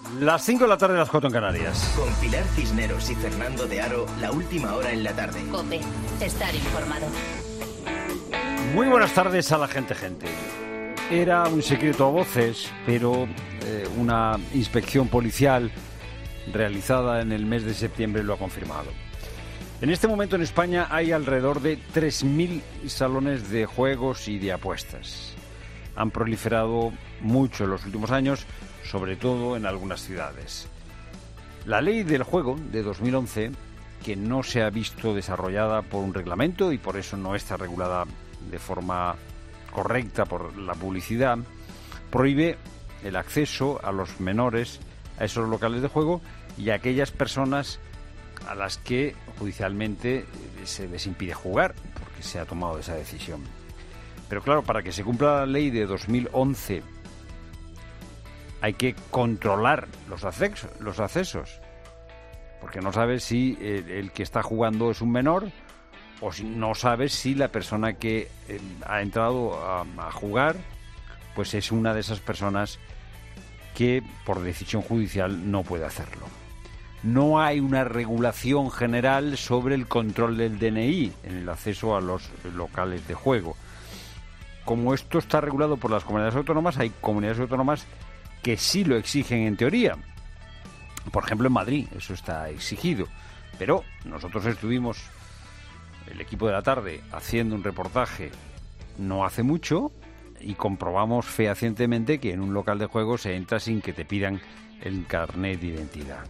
Las 5 de la tarde, las 4 en Canarias. Con Pilar Cisneros y Fernando de Aro, la última hora en la tarde. COPE, estar informado. Muy buenas tardes a la gente. Era un secreto a voces, pero una inspección policial realizada en el mes de septiembre lo ha confirmado. En este momento en España hay alrededor de 3.000 salones de juegos y de apuestas. Han proliferado mucho en los últimos años, sobre todo en algunas ciudades. La ley del juego de 2011, que no se ha visto desarrollada por un reglamento y por eso no está regulada de forma correcta por la publicidad, prohíbe el acceso a los menores a esos locales de juego y a aquellas personas a las que judicialmente se les impide jugar, porque se ha tomado esa decisión. Pero claro, para que se cumpla la ley de 2011 hay que controlar los accesos, porque no sabes si el que está jugando es un menor o si no sabes si la persona que ha entrado a jugar pues es una de esas personas que por decisión judicial no puede hacerlo. No hay una regulación general sobre el control del DNI en el acceso a los locales de juego. Como esto está regulado por las comunidades autónomas, hay comunidades autónomas que sí lo exigen en teoría. Por ejemplo, en Madrid eso está exigido. Pero nosotros estuvimos, el equipo de la tarde, haciendo un reportaje no hace mucho y comprobamos fehacientemente que en un local de juego se entra sin que te pidan el carnet de identidad.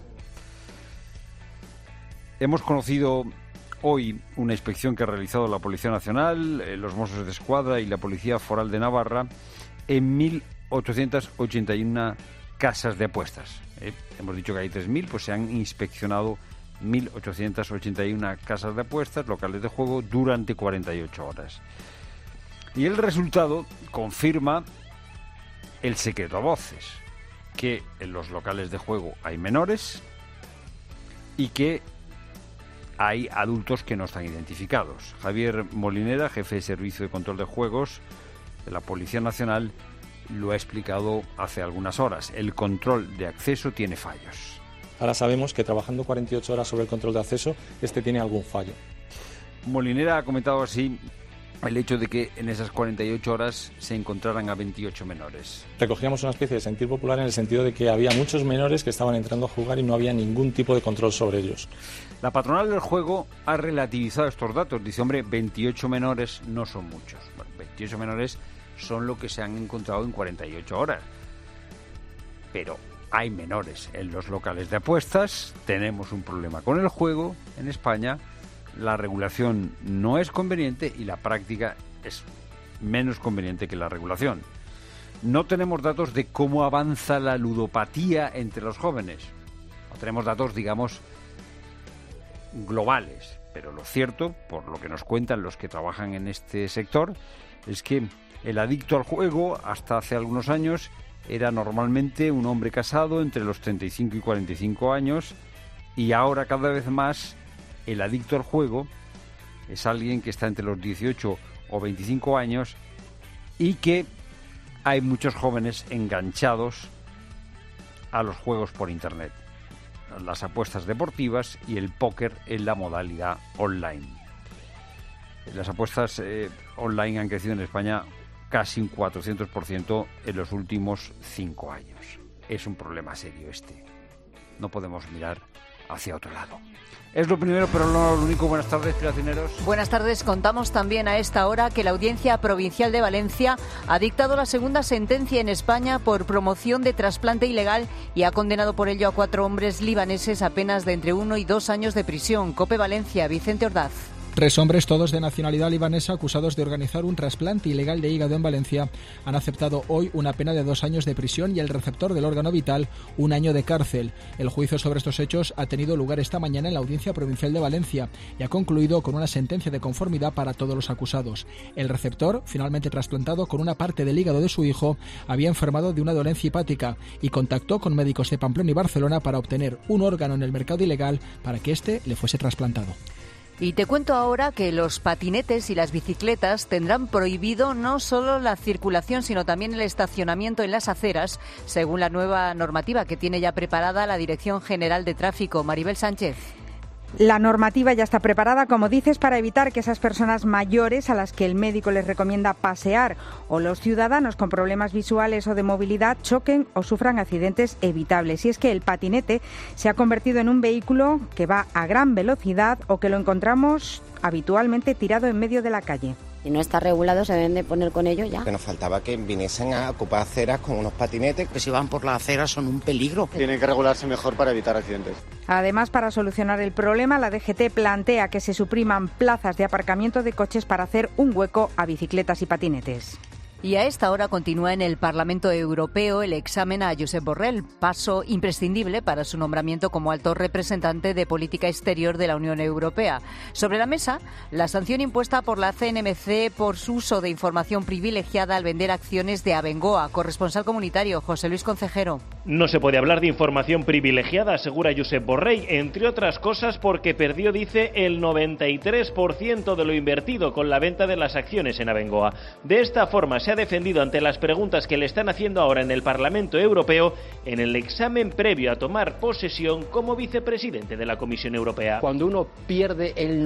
Hemos conocido hoy una inspección que ha realizado la Policía Nacional, los Mossos de Escuadra y la Policía Foral de Navarra en 1.881 casas de apuestas. Hemos dicho que hay 3.000, pues se han inspeccionado 1.881 casas de apuestas, locales de juego, durante 48 horas. Y el resultado confirma el secreto a voces, que en los locales de juego hay menores y que hay adultos que no están identificados. Javier Molinera, jefe de Servicio de Control de Juegos de la Policía Nacional, lo ha explicado hace algunas horas. El control de acceso tiene fallos. Ahora sabemos que trabajando 48 horas sobre el control de acceso, tiene algún fallo. Molinera ha comentado así el hecho de que en esas 48 horas se encontraran a 28 menores. Recogíamos una especie de sentir popular en el sentido de que había muchos menores que estaban entrando a jugar y no había ningún tipo de control sobre ellos. La patronal del juego ha relativizado estos datos. Dice, hombre, 28 menores no son muchos. Bueno, 28 menores son lo que se han encontrado en 48 horas. Pero hay menores en los locales de apuestas. Tenemos un problema con el juego en España. La regulación no es conveniente y la práctica es menos conveniente que la regulación. No tenemos datos de cómo avanza la ludopatía entre los jóvenes. No tenemos datos, digamos, globales. Pero lo cierto, por lo que nos cuentan los que trabajan en este sector, es que el adicto al juego, hasta hace algunos años, era normalmente un hombre casado entre los 35 y 45 años y ahora cada vez más el adicto al juego es alguien que está entre los 18 o 25 años y que hay muchos jóvenes enganchados a los juegos por Internet, las apuestas deportivas y el póker en la modalidad online. Las apuestas online han crecido en España casi un 400% en los últimos 5 años. Es un problema serio este. No podemos mirar hacia otro lado. Es lo primero, pero no lo único. Buenas tardes, Pilar Cisneros. Buenas tardes. Contamos también a esta hora que la Audiencia Provincial de Valencia ha dictado la segunda sentencia en España por promoción de trasplante ilegal y ha condenado por ello a 4 hombres libaneses a penas de entre 1 y 2 años de prisión. COPE Valencia, Vicente Ordaz. 3 hombres, todos de nacionalidad libanesa, acusados de organizar un trasplante ilegal de hígado en Valencia, han aceptado hoy una pena de 2 años de prisión y el receptor del órgano vital 1 año de cárcel. El juicio sobre estos hechos ha tenido lugar esta mañana en la Audiencia Provincial de Valencia y ha concluido con una sentencia de conformidad para todos los acusados. El receptor, finalmente trasplantado con una parte del hígado de su hijo, había enfermado de una dolencia hepática y contactó con médicos de Pamplona y Barcelona para obtener un órgano en el mercado ilegal para que éste le fuese trasplantado. Y te cuento ahora que los patinetes y las bicicletas tendrán prohibido no solo la circulación, sino también el estacionamiento en las aceras, según la nueva normativa que tiene ya preparada la Dirección General de Tráfico. Maribel Sánchez. La normativa ya está preparada, como dices, para evitar que esas personas mayores a las que el médico les recomienda pasear o los ciudadanos con problemas visuales o de movilidad choquen o sufran accidentes evitables. Y es que el patinete se ha convertido en un vehículo que va a gran velocidad o que lo encontramos habitualmente tirado en medio de la calle. Si no está regulado, se deben de poner con ello ya. Que nos faltaba que viniesen a ocupar aceras con unos patinetes. Que si van por la acera son un peligro. Tienen que regularse mejor para evitar accidentes. Además, para solucionar el problema, la DGT plantea que se supriman plazas de aparcamiento de coches para hacer un hueco a bicicletas y patinetes. Y a esta hora continúa en el Parlamento Europeo el examen a Josep Borrell, paso imprescindible para su nombramiento como alto representante de política exterior de la Unión Europea. Sobre la mesa, la sanción impuesta por la CNMC por su uso de información privilegiada al vender acciones de Abengoa. Corresponsal comunitario, José Luis Concejero. No se puede hablar de información privilegiada, asegura Josep Borrell, entre otras cosas porque perdió, dice, el 93% de lo invertido con la venta de las acciones en Abengoa. De esta forma se ha defendido ante las preguntas que le están haciendo ahora en el Parlamento Europeo en el examen previo a tomar posesión como vicepresidente de la Comisión Europea. Cuando uno pierde el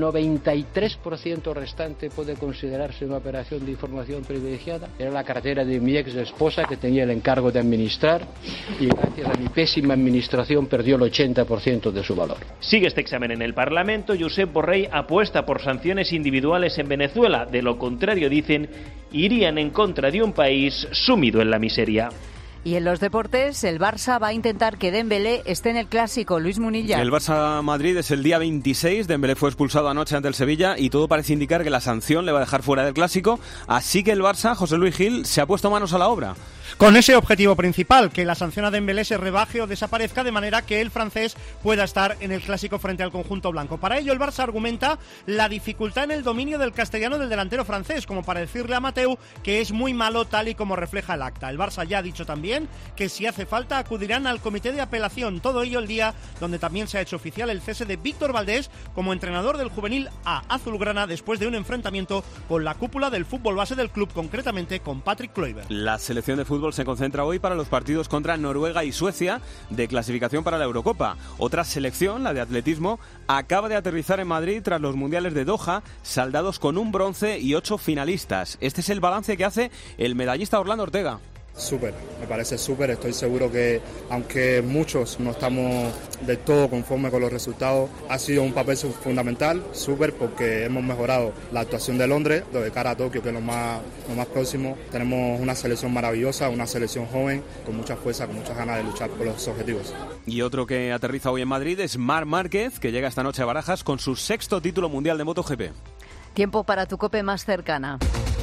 93% restante, puede considerarse una operación de información privilegiada. Era la cartera de mi ex esposa que tenía el encargo de administrar y gracias a mi pésima administración perdió el 80% de su valor. Sigue este examen en el Parlamento. Josep Borrell apuesta por sanciones individuales en Venezuela. De lo contrario, dicen, irían en contra de un país sumido en la miseria. Y en los deportes, el Barça va a intentar que Dembélé esté en el Clásico. Luis Munilla. El Barça-Madrid es el día 26. Dembélé fue expulsado anoche ante el Sevilla y todo parece indicar que la sanción le va a dejar fuera del Clásico. Así que el Barça, José Luis Gil, se ha puesto manos a la obra. Con ese objetivo principal, que la sanción a Dembélé se rebaje o desaparezca de manera que el francés pueda estar en el Clásico frente al conjunto blanco. Para ello, el Barça argumenta la dificultad en el dominio del castellano del delantero francés, como para decirle a Mateu que es muy malo tal y como refleja el acta. El Barça ya ha dicho también que si hace falta acudirán al comité de apelación. Todo ello el día donde también se ha hecho oficial el cese de Víctor Valdés como entrenador del juvenil A azulgrana después de un enfrentamiento con la cúpula del fútbol base del club, concretamente con Patrick Kluivert. La selección de fútbol se concentra hoy para los partidos contra Noruega y Suecia de clasificación para la Eurocopa. Otra selección, la de atletismo, acaba de aterrizar en Madrid tras los mundiales de Doha, saldados con un bronce y 8 finalistas. Este es el balance que hace el medallista Orlando Ortega. Súper, me parece súper, estoy seguro que aunque muchos no estamos del todo conformes con los resultados, ha sido un papel fundamental, súper, porque hemos mejorado la actuación de Londres, de cara a Tokio, que es lo más próximo. Tenemos una selección maravillosa, una selección joven, con mucha fuerza, con muchas ganas de luchar por los objetivos. Y otro que aterriza hoy en Madrid es Marc Márquez, que llega esta noche a Barajas con su 6º título mundial de MotoGP. Tiempo para tu COPE más cercana.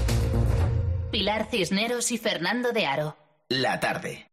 Pilar Cisneros y Fernando de Aro. La tarde.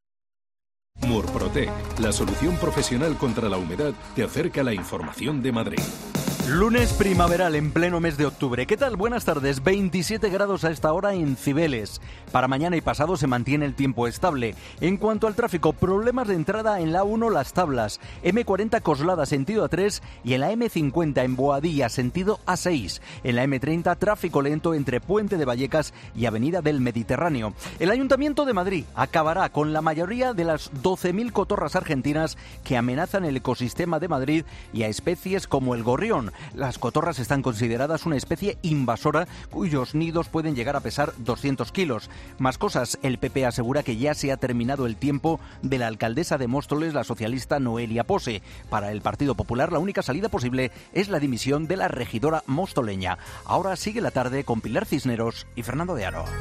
Murprotec, la solución profesional contra la humedad, te acerca la información de Madrid. Lunes primaveral en pleno mes de octubre. ¿Qué tal? Buenas tardes. 27 grados a esta hora en Cibeles. Para mañana y pasado se mantiene el tiempo estable. En cuanto al tráfico, problemas de entrada en la A1 Las Tablas, M40 Coslada sentido A3 y en la M50 en Boadilla sentido A6. En la M30 tráfico lento entre Puente de Vallecas y Avenida del Mediterráneo. El Ayuntamiento de Madrid acabará con la mayoría de las 12.000 cotorras argentinas que amenazan el ecosistema de Madrid y a especies como el gorrión. Las cotorras están consideradas una especie invasora cuyos nidos pueden llegar a pesar 200 kilos. Más cosas, el PP asegura que ya se ha terminado el tiempo de la alcaldesa de Móstoles, la socialista Noelia Pose. Para el Partido Popular, la única salida posible es la dimisión de la regidora mostoleña. Ahora sigue la tarde con Pilar Cisneros y Fernando de Aro.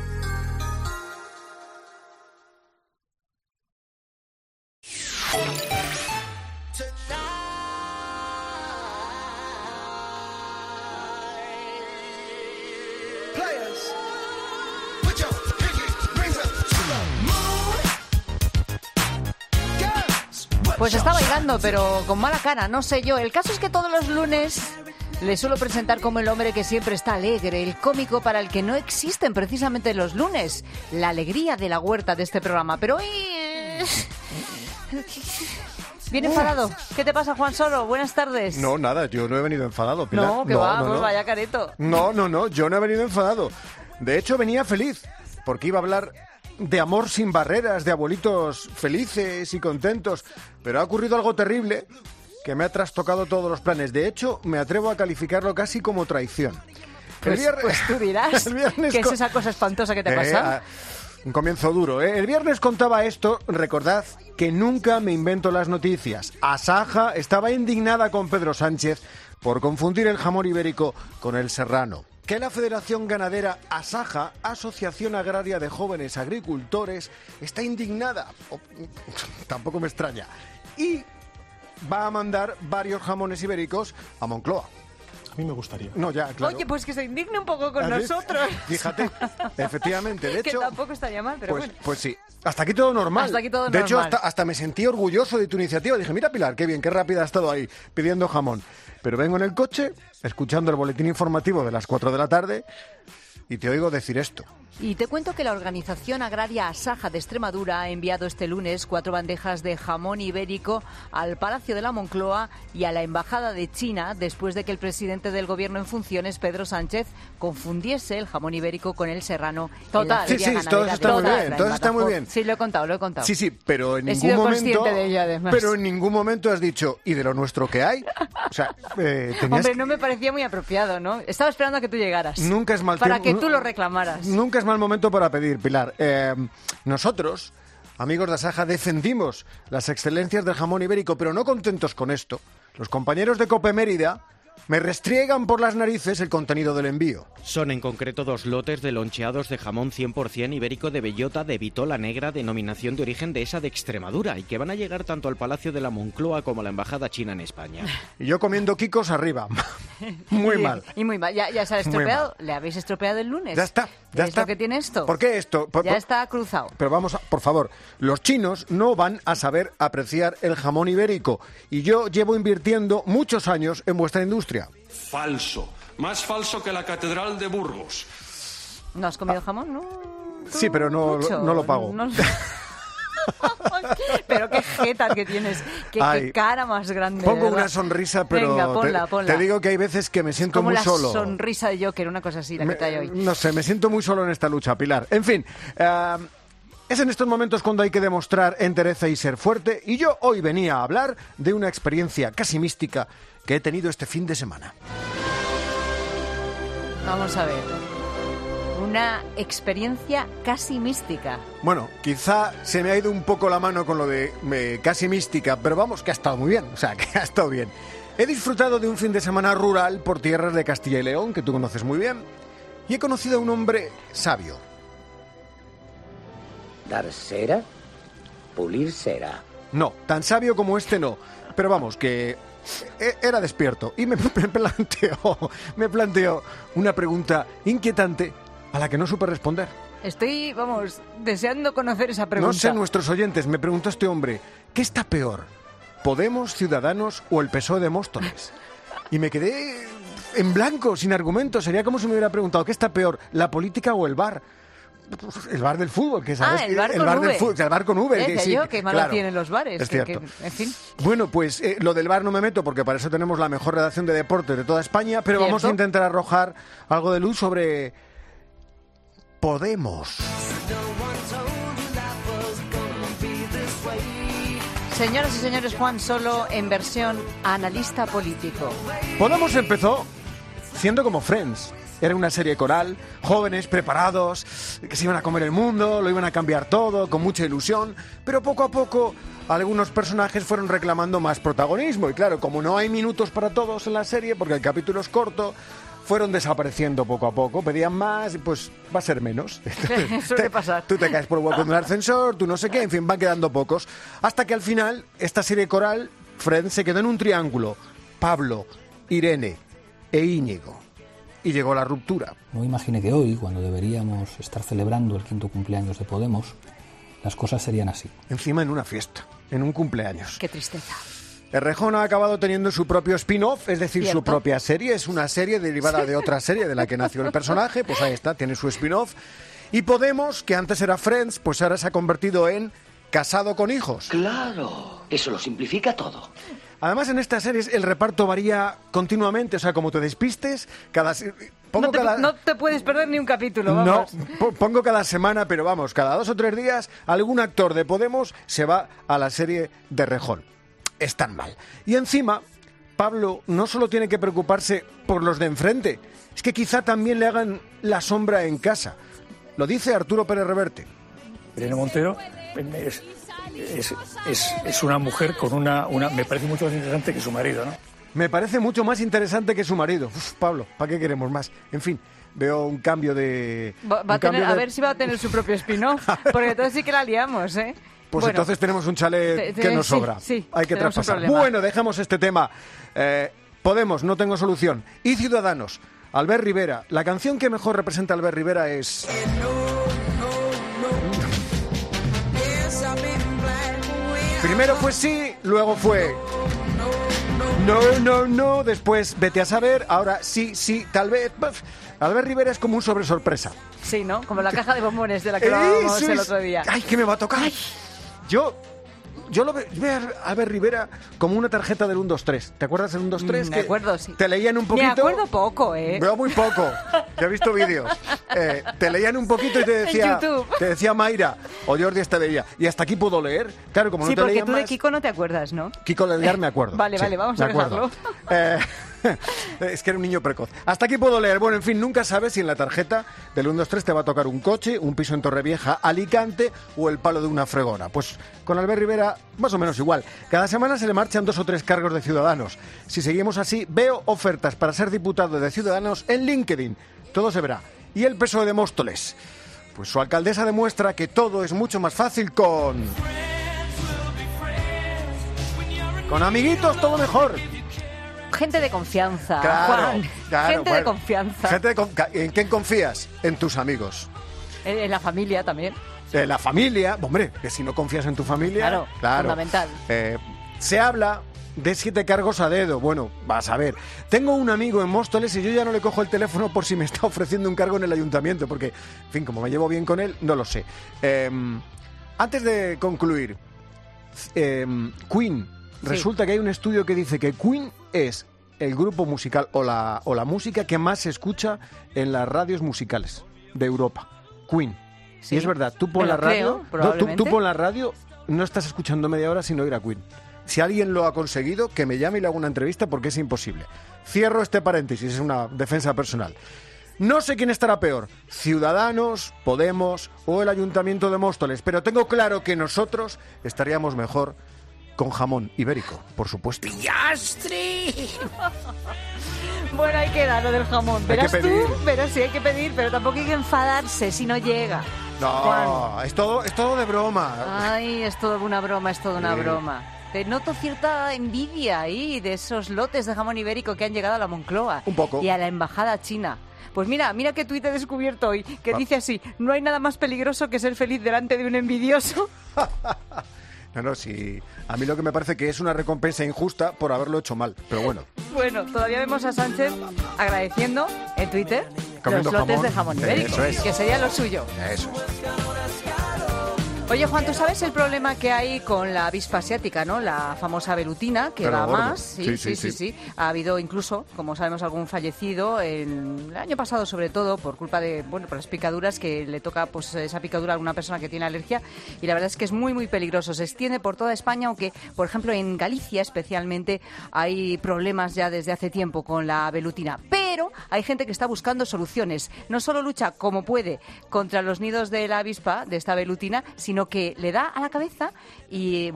Pues está bailando, pero con mala cara, no sé yo. El caso es que todos los lunes le suelo presentar como el hombre que siempre está alegre, el cómico para el que no existen precisamente los lunes, la alegría de la huerta de este programa. Pero hoy ¿Viene enfadado? ¿Qué te pasa, Juan Solo? Buenas tardes. No, nada, yo no he venido enfadado, Pilar. No, que pues vaya careto. No, yo no he venido enfadado. De hecho, venía feliz, porque iba a hablar de amor sin barreras, de abuelitos felices y contentos. Pero ha ocurrido algo terrible que me ha trastocado todos los planes. De hecho, me atrevo a calificarlo casi como traición. Pues tú dirás que es esa cosa espantosa que te pasa. Un comienzo duro, ¿eh? El viernes contaba esto, recordad que nunca me invento las noticias. Asaja estaba indignada con Pedro Sánchez por confundir el jamón ibérico con el serrano. Que la Federación Ganadera Asaja, Asociación Agraria de Jóvenes Agricultores, está indignada. Tampoco me extraña. Y va a mandar varios jamones ibéricos a Moncloa. A mí me gustaría. No, ya, claro. Oye, pues que se indigne un poco con nosotros. Fíjate, efectivamente. De hecho, que tampoco estaría mal, pero bueno. Pues sí. Hasta aquí todo normal. Hasta aquí todo de normal. hecho, hasta me sentí orgulloso de tu iniciativa. Dije, mira, Pilar, qué bien, qué rápida ha estado ahí pidiendo jamón. Pero vengo en el coche, escuchando el boletín informativo de las 4 de la tarde y te oigo decir esto. Y te cuento que la Organización Agraria Asaja de Extremadura ha enviado este lunes 4 bandejas de jamón ibérico al Palacio de la Moncloa y a la Embajada de China después de que el presidente del Gobierno en funciones, Pedro Sánchez, confundiese el jamón ibérico con el serrano. Total. Sí, todo eso está muy bien, todo eso está muy bien. Sí, lo he contado. Sí, pero en He ningún sido momento... consciente de ello, además. Pero en ningún momento has dicho, ¿y de lo nuestro qué hay? O sea, Hombre, no me parecía muy apropiado, ¿no? Estaba esperando a que tú llegaras. Nunca es mal para tiempo, que tú lo reclamaras. Nunca es mal momento para pedir, Pilar. Nosotros, amigos de Asaja, defendimos las excelencias del jamón ibérico, pero no contentos con esto. Los compañeros de COPE Mérida me restriegan por las narices el contenido del envío. Son en concreto 2 lotes de loncheados de jamón 100% ibérico de bellota de Vitola Negra, denominación de origen dehesa de Extremadura, y que van a llegar tanto al Palacio de la Moncloa como a la Embajada China en España. Y yo comiendo quicos arriba. Muy mal. Y muy mal. ¿Ya se ha estropeado? ¿Le habéis estropeado el lunes? Ya está. ¿Es lo que tiene esto? ¿Por qué esto? Ya está cruzado. Pero vamos, por favor, los chinos no van a saber apreciar el jamón ibérico. Y yo llevo invirtiendo muchos años en vuestra industria. Falso. Más falso que la Catedral de Burgos. ¿No has comido jamón? No. Sí, pero no lo pago. Pero qué jeta que tienes, qué cara más grande. Pongo una sonrisa, pero venga, ponla. Te digo que hay veces que me siento como muy solo. Como la sonrisa de Joker, una cosa así, la que trae hoy. No sé, me siento muy solo en esta lucha, Pilar. En fin, es en estos momentos cuando hay que demostrar entereza y ser fuerte, y yo hoy venía a hablar de una experiencia casi mística que he tenido este fin de semana. Vamos a ver. Una experiencia casi mística. Bueno, quizá se me ha ido un poco la mano con lo de casi mística, pero vamos, que ha estado muy bien, o sea, que ha estado bien. He disfrutado de un fin de semana rural por tierras de Castilla y León, que tú conoces muy bien, y he conocido a un hombre sabio. ¿Dar cera? ¿Pulir cera? No, tan sabio como este no, pero vamos, que era despierto y me planteó una pregunta inquietante a la que no supe responder. Estoy, deseando conocer esa pregunta. No sé, nuestros oyentes, me preguntó este hombre, ¿qué está peor? ¿Podemos, Ciudadanos o el PSOE de Móstoles? Y me quedé en blanco, sin argumentos. Sería como si me hubiera preguntado, ¿qué está peor, la política o el bar? El bar del fútbol, que sabes, el bar el con bar V. del fútbol, el bar con V. Decía yo, qué malo tienen los bares. Es cierto. En fin. Bueno, pues lo del bar no me meto porque para eso tenemos la mejor redacción de deporte de toda España, pero ¿cierto? Vamos a intentar arrojar algo de luz sobre Podemos. Señoras y señores, Juan Solo en versión analista político. Podemos empezó siendo como Friends. Era una serie coral, jóvenes, preparados, que se iban a comer el mundo, lo iban a cambiar todo, con mucha ilusión, pero poco a poco algunos personajes fueron reclamando más protagonismo. Y claro, como no hay minutos para todos en la serie, porque el capítulo es corto, fueron desapareciendo poco a poco, pedían más y pues va a ser menos. Suele pasar. Tú te caes por el hueco en el ascensor, tú no sé qué, en fin, van quedando pocos. Hasta que al final, esta serie coral, Friends, se quedó en un triángulo. Pablo, Irene e Íñigo. Y llegó la ruptura. No imagine que hoy, cuando deberíamos estar celebrando el 5º cumpleaños de Podemos, las cosas serían así. Encima en una fiesta, en un cumpleaños. Qué tristeza. Errejón ha acabado teniendo su propio spin-off, es decir, ¿cierto? Su propia serie. Es una serie derivada de otra serie de la que nació el personaje, pues ahí está, tiene su spin-off. Y Podemos, que antes era Friends, pues ahora se ha convertido en casado con hijos. Claro, eso lo simplifica todo. Además, en estas series el reparto varía continuamente, o sea, como te despistes, no te puedes perder ni un capítulo, vamos. No, pongo cada semana, pero vamos, cada 2 o 3 días algún actor de Podemos se va a la serie de Rejón. Es tan mal. Y encima, Pablo no solo tiene que preocuparse por los de enfrente, es que quizá también le hagan la sombra en casa. Lo dice Arturo Pérez Reverte. Irene Montero es una mujer con una... Me parece mucho más interesante que su marido, ¿no? Me parece mucho más interesante que su marido. Pablo, ¿para qué queremos más? En fin, veo un cambio de... A ver si va a tener su propio spin-off, porque entonces sí que la liamos, ¿eh? Pues bueno, entonces tenemos un chalet que nos sobra. Sí, hay que traspasar. Bueno, dejamos este tema. Podemos, no tengo solución. Y Ciudadanos, Albert Rivera. La canción que mejor representa a Albert Rivera es... Primero fue sí, luego fue no, después vete a saber, ahora sí, tal vez. Albert Rivera es como un sobre sorpresa. Sí, ¿no? Como la caja de bombones de la que hablábamos el otro día. ¡Ay, que me va a tocar! Ay. Yo lo veo a Albert Rivera como una tarjeta del 1-2-3. ¿Te acuerdas del 1-2-3? Me acuerdo, sí. Te leían un poquito... Me acuerdo poco, ¿eh? Veo muy poco. Ya he visto vídeos. Te leían un poquito y te decía Mayra o Jordi Estevella. Y hasta aquí puedo leer. Claro, como no te leían más... Sí, porque tú de Kiko no te acuerdas, ¿no? Kiko Ledgar me acuerdo. Vale, vamos a dejarlo. Es que era un niño precoz. Hasta aquí puedo leer. Bueno, en fin, nunca sabes si en la tarjeta del 1-2-3 te va a tocar un coche, un piso en Torrevieja, Alicante o el palo de una fregona. Pues con Albert Rivera más o menos igual. Cada semana se le marchan 2 o 3 cargos de Ciudadanos. Si seguimos así, veo ofertas para ser diputado de Ciudadanos en LinkedIn. Todo se verá. Y el PSOE de Móstoles. Pues su alcaldesa demuestra que todo es mucho más fácil con amiguitos, todo mejor. Gente de confianza, Juan. Gente de confianza. ¿En quién confías? En tus amigos. En la familia también. En la familia, hombre, que si no confías en tu familia... Claro. Fundamental. Se habla de 7 cargos a dedo. Bueno, vas a ver. Tengo un amigo en Móstoles y yo ya no le cojo el teléfono por si me está ofreciendo un cargo en el ayuntamiento, porque, en fin, como me llevo bien con él, no lo sé. Antes de concluir, Queen... Resulta que hay un estudio que dice que Queen es el grupo musical o la música que más se escucha en las radios musicales de Europa. Queen. Sí. Y es verdad, tú pon la radio, tú pon la radio, no estás escuchando media hora sin oír a Queen. Si alguien lo ha conseguido, que me llame y le haga una entrevista porque es imposible. Cierro este paréntesis, es una defensa personal. No sé quién estará peor, Ciudadanos, Podemos o el Ayuntamiento de Móstoles, pero tengo claro que nosotros estaríamos mejor con jamón ibérico, por supuesto. ¡Pillastre! Bueno, ahí queda lo del jamón. Verás tú, pero sí hay que pedir, pero tampoco hay que enfadarse si no llega. No, Juan. Es todo de broma. Ay, es todo una broma, broma. Te noto cierta envidia ahí de esos lotes de jamón ibérico que han llegado a la Moncloa. Un poco. Y a la embajada china. Pues mira qué tuit he descubierto hoy, que dice así: no hay nada más peligroso que ser feliz delante de un envidioso. No, sí. A mí lo que me parece que es una recompensa injusta por haberlo hecho mal, pero bueno. Bueno, todavía vemos a Sánchez agradeciendo en Twitter comiendo los lotes de jamón ibérico, eso es. Que sería lo suyo. Eso es. Oye, Juan, ¿tú sabes el problema que hay con la avispa asiática, ¿no? La famosa velutina, que va más. Sí. Ha habido incluso, como sabemos, algún fallecido el año pasado, sobre todo, por culpa de, por las picaduras, que le toca pues esa picadura a alguna persona que tiene alergia. Y la verdad es que es muy, muy peligroso. Se extiende por toda España, aunque, por ejemplo, en Galicia especialmente hay problemas ya desde hace tiempo con la velutina. Pero hay gente que está buscando soluciones. No solo lucha como puede contra los nidos de la avispa, de esta velutina, sino que le da a la cabeza y,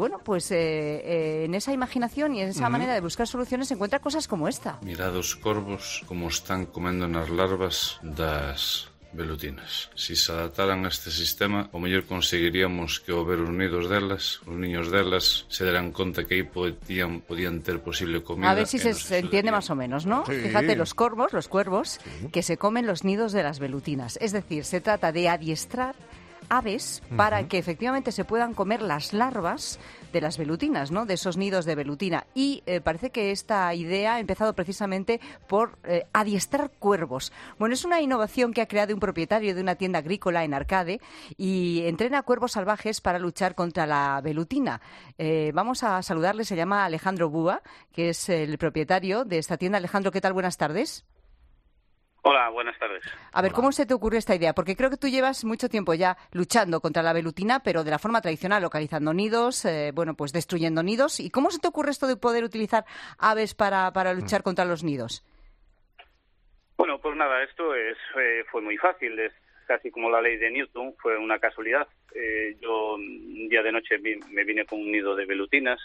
en esa imaginación y en esa manera de buscar soluciones se encuentra cosas como esta. Mirad os corvos como están comendo nas larvas das velutinas. Si se adaptaran a este sistema, o mellor conseguiríamos que ao ver os nidos delas, os niños delas, se darán conta que aí podían ter posible comida. A ver si se entiende más o menos, ¿no? Sí. Fíjate, los cuervos, que se comen los nidos de las velutinas. Es decir, se trata de adiestrar aves para que efectivamente se puedan comer las larvas de las velutinas, ¿no? De esos nidos de velutina. Y parece que esta idea ha empezado precisamente por adiestrar cuervos. Bueno, es una innovación que ha creado un propietario de una tienda agrícola en Arcade y entrena cuervos salvajes para luchar contra la velutina. Vamos a saludarle, se llama Alejandro Búa, que es el propietario de esta tienda. Alejandro, ¿qué tal? Buenas tardes. Hola, buenas tardes. A ver, ¿cómo se te ocurrió esta idea? Porque creo que tú llevas mucho tiempo ya luchando contra la velutina, pero de la forma tradicional, localizando nidos, pues destruyendo nidos. ¿Y cómo se te ocurre esto de poder utilizar aves para luchar contra los nidos? Bueno, pues nada, esto fue muy fácil, es casi como la ley de Newton, fue una casualidad. Yo un día de noche me vine con un nido de velutinas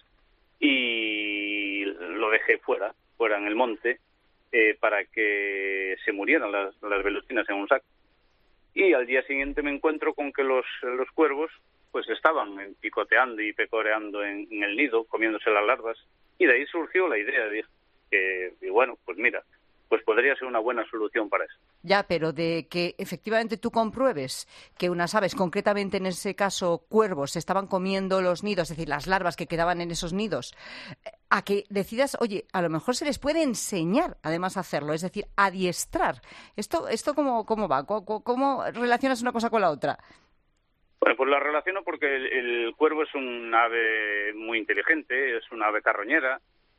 y lo dejé fuera en el monte, para que se murieran las velutinas en un saco. Y al día siguiente me encuentro con que los cuervos pues estaban picoteando y pecoreando en el nido, comiéndose las larvas, y de ahí surgió la idea de que, bueno, pues mira, pues podría ser una buena solución para eso. Ya, pero de que efectivamente tú compruebes que unas aves, concretamente en ese caso cuervos, estaban comiendo los nidos, es decir, las larvas que quedaban en esos nidos, a que decidas, oye, a lo mejor se les puede enseñar además a hacerlo, es decir, adiestrar. ¿Esto cómo va? ¿Cómo relacionas una cosa con la otra? Bueno, pues la relaciono porque el cuervo es un ave muy inteligente, es una ave carroñera,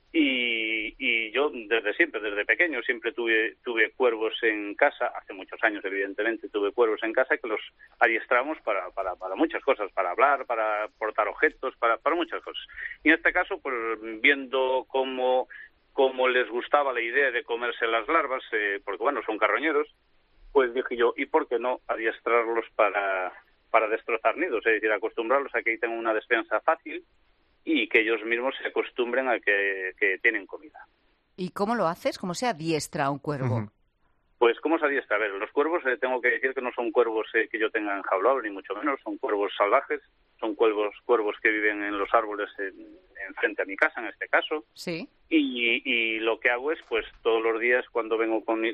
y yo desde pequeño siempre tuve cuervos en casa, hace muchos años evidentemente tuve cuervos en casa que los adiestramos para muchas cosas, para hablar, para portar objetos, para muchas cosas. Y en este caso, pues viendo cómo les gustaba la idea de comerse las larvas, porque bueno, son carroñeros, pues dije yo, ¿y por qué no adiestrarlos para destrozar nidos? Es decir, acostumbrarlos a que tengan una despensa fácil y que ellos mismos se acostumbren a que tienen comida. ¿Y cómo lo haces? ¿Cómo se adiestra a un cuervo? Pues, ¿cómo se adiestra? A ver, los cuervos, tengo que decir que no son cuervos que yo tenga enjaulados, ni mucho menos, son cuervos salvajes, son cuervos que viven en los árboles enfrente a mi casa, en este caso. Sí. Y lo que hago es, pues, todos los días cuando vengo como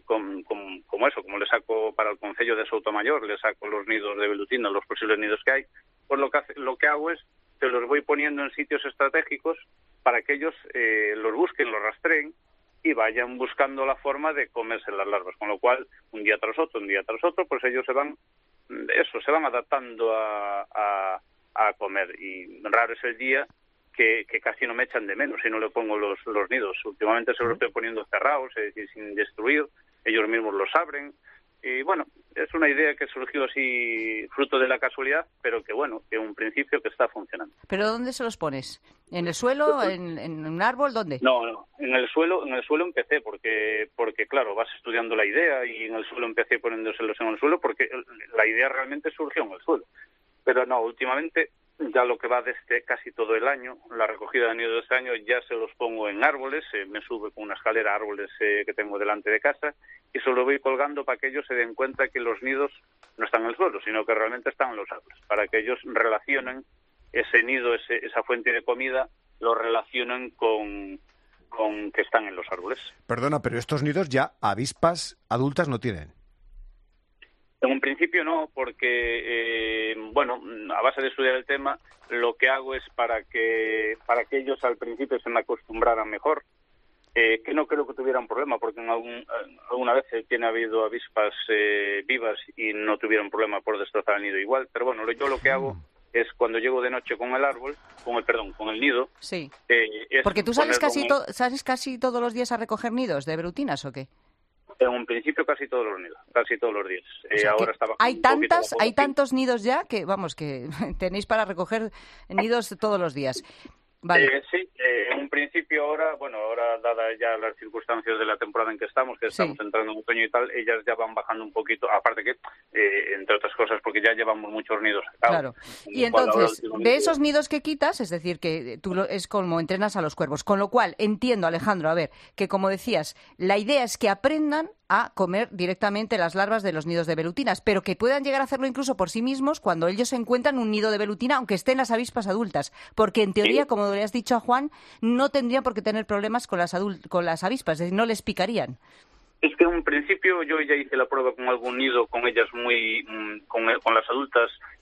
le saco para el concello de Soutomayor, le saco los nidos de velutina, los posibles nidos que hay, pues lo que hago es se los voy poniendo en sitios estratégicos para que ellos los busquen, los rastreen y vayan buscando la forma de comerse las larvas. Con lo cual, un día tras otro, pues ellos se van adaptando a comer. Y raro es el día que casi no me echan de menos si no le pongo los nidos. Últimamente se los estoy poniendo cerrados, es decir, sin destruir. Ellos mismos los abren. Y bueno, es una idea que surgió así fruto de la casualidad, pero que bueno, que un principio que está funcionando. ¿Pero dónde se los pones? ¿En el suelo? ¿En un árbol? ¿Dónde? No, en el suelo empecé porque claro, vas estudiando la idea y en el suelo empecé poniéndoselos en el suelo porque la idea realmente surgió en el suelo. Pero no, últimamente, ya lo que va desde casi todo el año, la recogida de nidos de este año, ya se los pongo en árboles, me sube con una escalera a árboles que tengo delante de casa y se los voy colgando para que ellos se den cuenta que los nidos no están en el suelo, sino que realmente están en los árboles, para que ellos relacionen ese nido, esa fuente de comida, lo relacionen con que están en los árboles. Perdona, pero estos nidos ya avispas adultas no tienen. En un principio no, porque, a base de estudiar el tema, lo que hago es para que ellos al principio se me acostumbraran mejor, que no creo que tuvieran problema, porque alguna vez tiene habido avispas vivas y no tuvieron problema por destrozar el nido igual, pero bueno, yo lo que hago es cuando llego de noche con el nido. Sí. Porque tú sales casi todos los días a recoger nidos de velutinas, ¿o qué? En un principio casi todos los días. O sea, ahora está hay tantos nidos ya que tenéis para recoger nidos todos los días. Vale. Sí, en un principio ahora dadas ya las circunstancias de la temporada en que estamos entrando en otoño y tal, ellas ya van bajando un poquito, aparte que, entre otras cosas, porque ya llevamos muchos nidos. Claro. Y entonces, de esos nidos que quitas, es decir, que tú es como entrenas a los cuervos, con lo cual entiendo, Alejandro, que como decías, la idea es que aprendan a comer directamente las larvas de los nidos de velutinas, pero que puedan llegar a hacerlo incluso por sí mismos cuando ellos encuentran un nido de velutina, aunque estén las avispas adultas, porque en teoría, como le has dicho a Juan, no tendrían por qué tener problemas con las avispas, es decir, no les picarían. Es que en un principio yo ya hice la prueba con algún nido, con ellas con las adultas,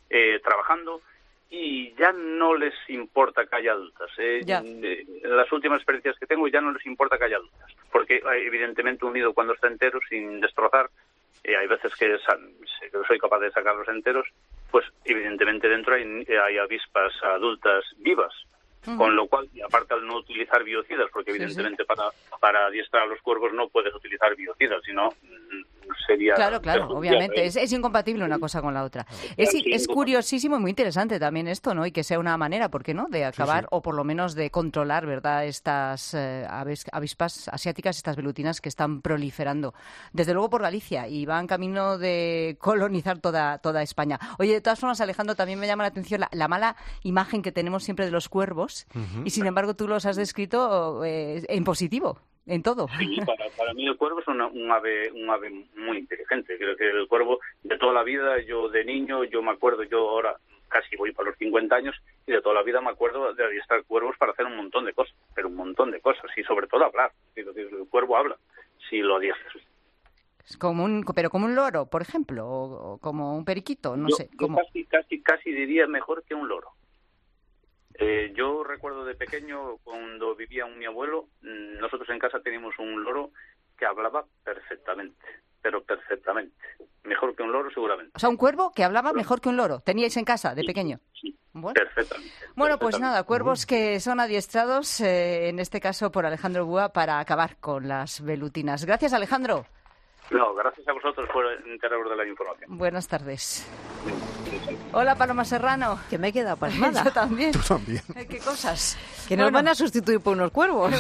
trabajando, y ya no les importa que haya adultas. En las últimas experiencias que tengo ya no les importa que haya adultas, porque evidentemente un nido cuando está entero, sin destrozar, hay veces que soy capaz de sacarlos enteros, pues evidentemente dentro hay avispas adultas vivas, con lo cual, y aparte al no utilizar biocidas, porque evidentemente para adiestrar a los cuervos no puedes utilizar biocidas, sino sería... Claro, obviamente. Es incompatible una cosa con la otra. Es curiosísimo y muy interesante también esto, ¿no? Y que sea una manera, ¿por qué no?, de acabar o por lo menos de controlar, ¿verdad?, estas avispas asiáticas, estas velutinas que están proliferando. Desde luego por Galicia, y van camino de colonizar toda España. Oye, de todas formas, Alejandro, también me llama la atención la mala imagen que tenemos siempre de los cuervos, y sin embargo tú los has descrito en positivo. En todo. Sí, para mí el cuervo es un ave muy inteligente. Creo que el cuervo de toda la vida, yo de niño, yo me acuerdo, yo ahora casi voy para los 50 años, y de toda la vida me acuerdo de adiestrar cuervos para hacer un montón de cosas, pero un montón de cosas, y sobre todo hablar. El cuervo habla, si lo adiestras. Pero como un loro, por ejemplo, o como un periquito, no sé. Yo casi diría mejor que un loro. Yo recuerdo de pequeño, cuando vivía mi abuelo, nosotros en casa teníamos un loro que hablaba perfectamente, pero perfectamente. Mejor que un loro, seguramente. O sea, un cuervo que hablaba mejor que un loro. ¿Teníais en casa de pequeño? Sí, bueno. Perfectamente. Bueno, pues nada, cuervos que son adiestrados, en este caso por Alejandro Búa, para acabar con las velutinas. Gracias, Alejandro. No, gracias a vosotros por enterarnos de la información. Buenas tardes. Hola, Paloma Serrano. Que me he quedado pasmada. Yo también. Tú también. ¿Qué cosas? Que nos van a sustituir por unos cuervos.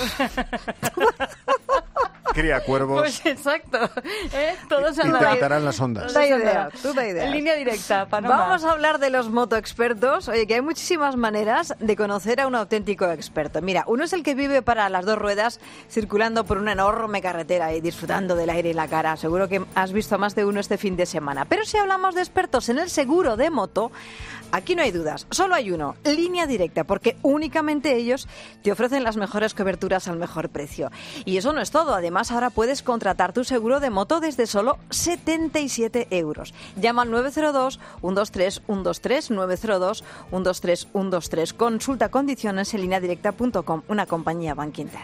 Cría cuervos. Pues exacto. Todos y te matarán las ondas. Da idea. En línea directa, Paloma. Vamos a hablar de los motoexpertos. Oye, que hay muchísimas maneras de conocer a un auténtico experto. Mira, uno es el que vive para las dos ruedas, circulando por una enorme carretera y disfrutando del aire y la cara. Seguro que has visto a más de uno este fin de semana. Pero si hablamos de expertos en el seguro de moto, aquí no hay dudas. Solo hay uno, Línea Directa, porque únicamente ellos te ofrecen las mejores coberturas al mejor precio. Y eso no es todo. Además, ahora puedes contratar tu seguro de moto desde solo 77 €. Llama al 902-123-123, 902-123-123. Consulta condiciones en lineadirecta.com, una compañía Bankinter.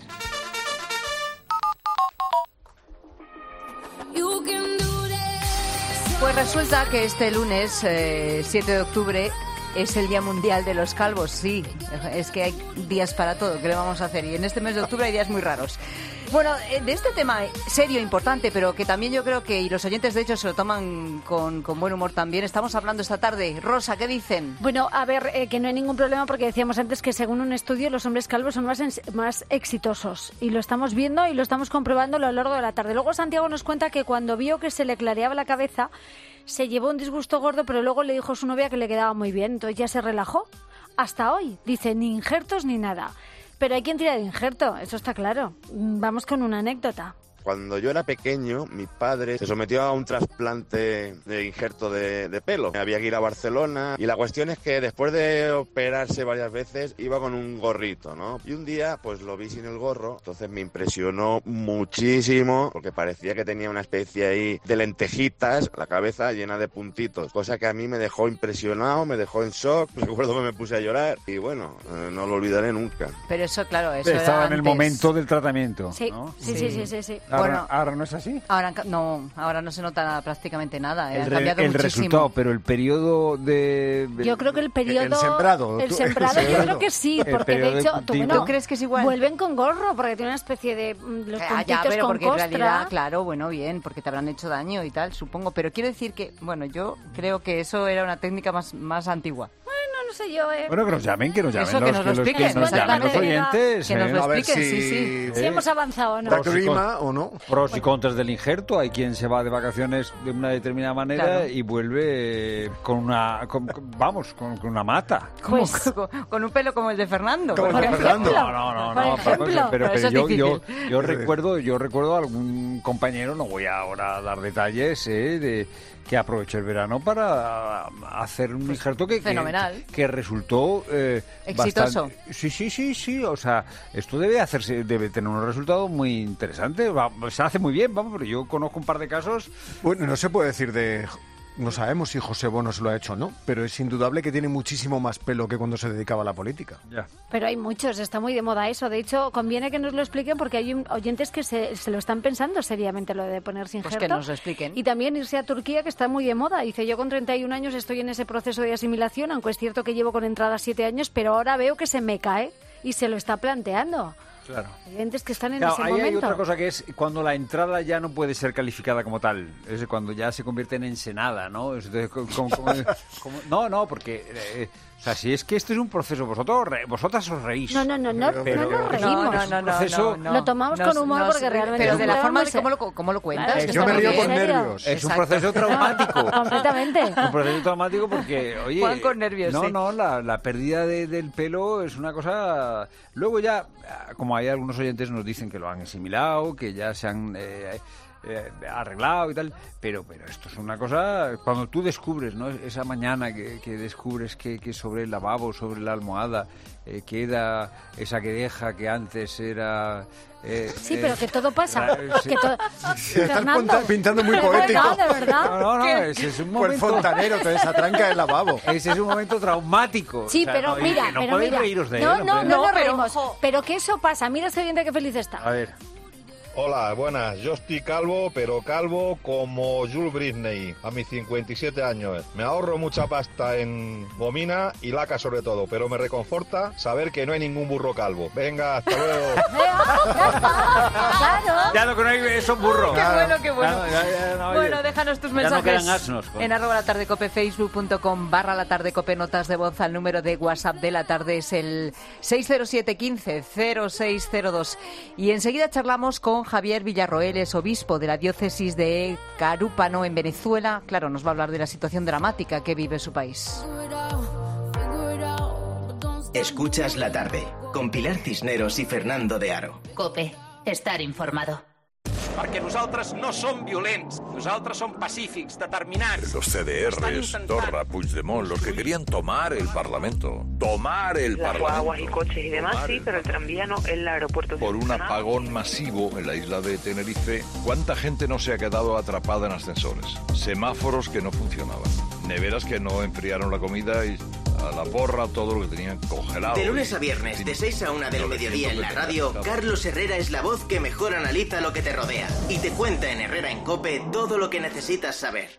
Pues resulta que este lunes, 7 de octubre, es el Día Mundial de los Calvos. Sí, es que hay días para todo. ¿Qué le vamos a hacer? Y en este mes de octubre hay días muy raros. Bueno, de este tema serio, importante, pero que también yo creo que, y los oyentes de hecho se lo toman con buen humor también, estamos hablando esta tarde. Rosa, ¿qué dicen? Bueno, a ver, que no hay ningún problema porque decíamos antes que según un estudio los hombres calvos son más exitosos. Y lo estamos viendo y lo estamos comprobando a lo largo de la tarde. Luego Santiago nos cuenta que cuando vio que se le clareaba la cabeza, se llevó un disgusto gordo, pero luego le dijo a su novia que le quedaba muy bien. Entonces ya se relajó. Hasta hoy, dice, ni injertos ni nada. Pero hay quien tira de injerto, eso está claro. Vamos con una anécdota. Cuando yo era pequeño, mi padre se sometió a un trasplante de injerto de pelo. Había que ir a Barcelona y la cuestión es que después de operarse varias veces iba con un gorrito, ¿no? Y un día pues lo vi sin el gorro, entonces me impresionó muchísimo porque parecía que tenía una especie ahí de lentejitas, la cabeza llena de puntitos, cosa que a mí me dejó impresionado, me dejó en shock, recuerdo que me puse a llorar y bueno, no lo olvidaré nunca. Pero eso, claro, eso estaba era en el antes. momento del tratamiento, Sí, ¿no? sí. Ahora no es así. Ahora no se nota prácticamente nada. Ha cambiado el muchísimo. resultado, pero el periodo de... Yo creo que el periodo... El sembrado. El sembrado yo creo que sí, porque de hecho... ¿Tú crees que es igual? Vuelven con gorro, porque tiene una especie de... los puntitos ya, pero con porque costra. en realidad, claro, bueno, bien, porque te habrán hecho daño y tal, supongo. Pero quiero decir que, bueno, yo creo que eso era una técnica más antigua. Bueno, no sé yo, Bueno, que nos llamen, Eso, que nos lo expliquen, que nos llamen los oyentes. Que nos lo A ver expliquen, si hemos avanzado o no. ¿Clima o no? Pros y contras del injerto. Hay quien se va de vacaciones de una determinada manera, claro, y vuelve con una mata. Pues, con un pelo como el de Fernando. Como el de Fernando. No. Pero yo recuerdo a algún compañero, no voy ahora a dar detalles, que aprovechó el verano para hacer un injerto fenomenal, que resultó exitoso. Sí, o sea, esto debe tener un resultado muy interesante. Se hace muy bien, pero yo conozco un par de casos. Bueno, no se puede decir de No sabemos si José Bono se lo ha hecho o no, pero es indudable que tiene muchísimo más pelo que cuando se dedicaba a la política. Ya. Pero hay muchos, está muy de moda eso. De hecho, conviene que nos lo expliquen porque hay oyentes que se lo están pensando seriamente, lo de ponerse injerto. Pues que nos lo expliquen. Y también irse a Turquía, que está muy de moda. Dice, yo con 31 años estoy en ese proceso de asimilación, aunque es cierto que llevo con entrada 7 años, pero ahora veo que se me cae y se lo está planteando. Claro. Oyentes que están en Claro, ese ahí momento. hay otra cosa que es cuando la entrada ya no puede ser calificada como tal, es cuando ya se convierte en ensenada, ¿no? Entonces, no, porque o sea, si es que esto es un proceso, vosotras os reís. No nos reímos. No. Lo tomamos con humor porque realmente... Pero de la forma de cómo lo cuentas. Claro, yo me río con nervios. Es un proceso traumático. Completamente. Un proceso traumático porque, oye... Juan con nervios, sí. La pérdida del pelo es una cosa... Luego ya, como hay algunos oyentes nos dicen que lo han asimilado, que ya se han... arreglado y tal, pero esto es una cosa, cuando tú descubres, ¿no? Esa mañana que descubres que sobre el lavabo, sobre la almohada queda esa quedeja que antes era... sí, pero que todo pasa. Sí. Estás pintando muy poético. No, de verdad. No, ese es un momento... Fue el fontanero que desatranca el lavabo. Ese es un momento traumático. Sí, o sea, pero mira, no podéis reíros de él. No nos reímos. Pero que eso pasa. Mira este oyente que feliz está. A ver. Hola, buenas. Yo estoy calvo, pero calvo como Jules Britney, a mis 57 años. Me ahorro mucha pasta en gomina y laca sobre todo, pero me reconforta saber que no hay ningún burro calvo. Venga, hasta luego. Claro. Ya lo que no hay son burros. Qué bueno. Bueno, déjanos tus mensajes no quedan asnos, en @latardecope, facebook.com/latardecope, notas de voz al número de WhatsApp de la tarde, es el 607 15 0602. Y enseguida charlamos con Javier Villarroel, es obispo de la diócesis de Carúpano en Venezuela. Claro, nos va a hablar de la situación dramática que vive su país. Escuchas La Tarde, con Pilar Cisneros y Fernando de Aro. COPE, estar informado. Perquè nosaltres no som violents, nosaltres som pacífics, determinats. Los CDRs, Torra, Puigdemont, los que querían tomar el Parlamento. Tomar el Parlamento. Guaguas y coches y demás, sí, pero el tranvía no, el aeropuerto. Por un apagón masivo en la isla de Tenerife, ¿cuánta gente no se ha quedado atrapada en ascensores? Semáforos que no funcionaban, neveras que no enfriaron la comida y a la porra todo lo que tenían congelado. De lunes a viernes, de 6 a 1 del mediodía en la radio, Carlos Herrera es la voz que mejor analiza lo que te rodea y te cuenta en Herrera en COPE todo lo que necesitas saber.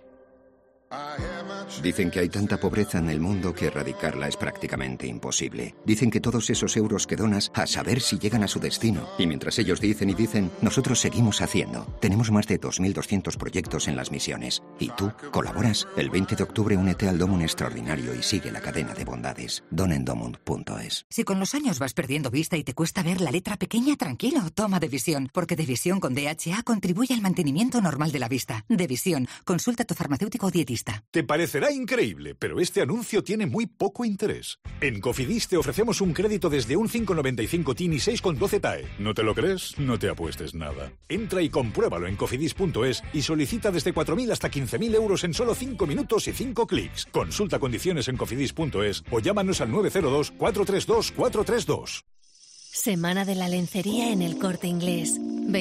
Dicen que hay tanta pobreza en el mundo que erradicarla es prácticamente imposible. Dicen que todos esos euros que donas, a saber si llegan a su destino. Y mientras ellos dicen y dicen, nosotros seguimos haciendo. Tenemos más de 2.200 proyectos en las misiones. ¿Y tú? ¿Colaboras? El 20 de octubre únete al Domun Extraordinario y sigue la cadena de bondades. Donendomund.es. Si con los años vas perdiendo vista y te cuesta ver la letra pequeña, tranquilo, toma Devisión, porque Devisión con DHA contribuye al mantenimiento normal de la vista. Devisión, consulta a tu farmacéutico o dietista. Te parecerá increíble, pero este anuncio tiene muy poco interés. En Cofidis te ofrecemos un crédito desde un 5,95 TIN y 6,12 TAE. ¿No te lo crees? No te apuestes nada. Entra y compruébalo en cofidis.es y solicita desde 4.000 hasta 15.000 euros en solo 5 minutos y 5 clics. Consulta condiciones en cofidis.es o llámanos al 902 432 432. Semana de la lencería en El Corte Inglés.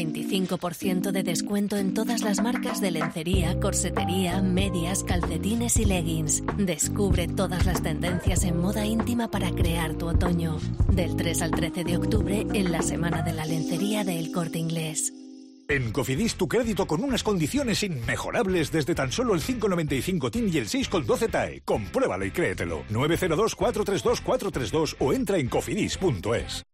25% de descuento en todas las marcas de lencería, corsetería, medias, calcetines y leggings. Descubre todas las tendencias en moda íntima para crear tu otoño. Del 3 al 13 de octubre en la Semana de la Lencería de El Corte Inglés. En Cofidis tu crédito con unas condiciones inmejorables desde tan solo el 5,95 TIN y el 6,12 TAE. Compruébalo y créetelo. 902 432 432 o entra en cofidis.es.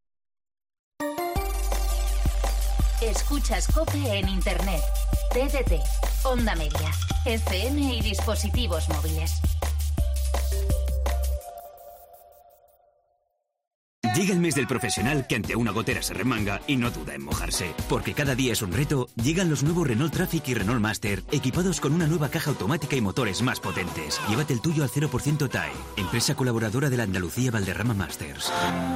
Escuchas COPE en Internet, TDT, Onda Media, FM y dispositivos móviles. Llega el mes del profesional que ante una gotera se remanga y no duda en mojarse. Porque cada día es un reto, llegan los nuevos Renault Traffic y Renault Master, equipados con una nueva caja automática y motores más potentes. Llévate el tuyo al 0% TAE, empresa colaboradora de la Andalucía Valderrama Masters.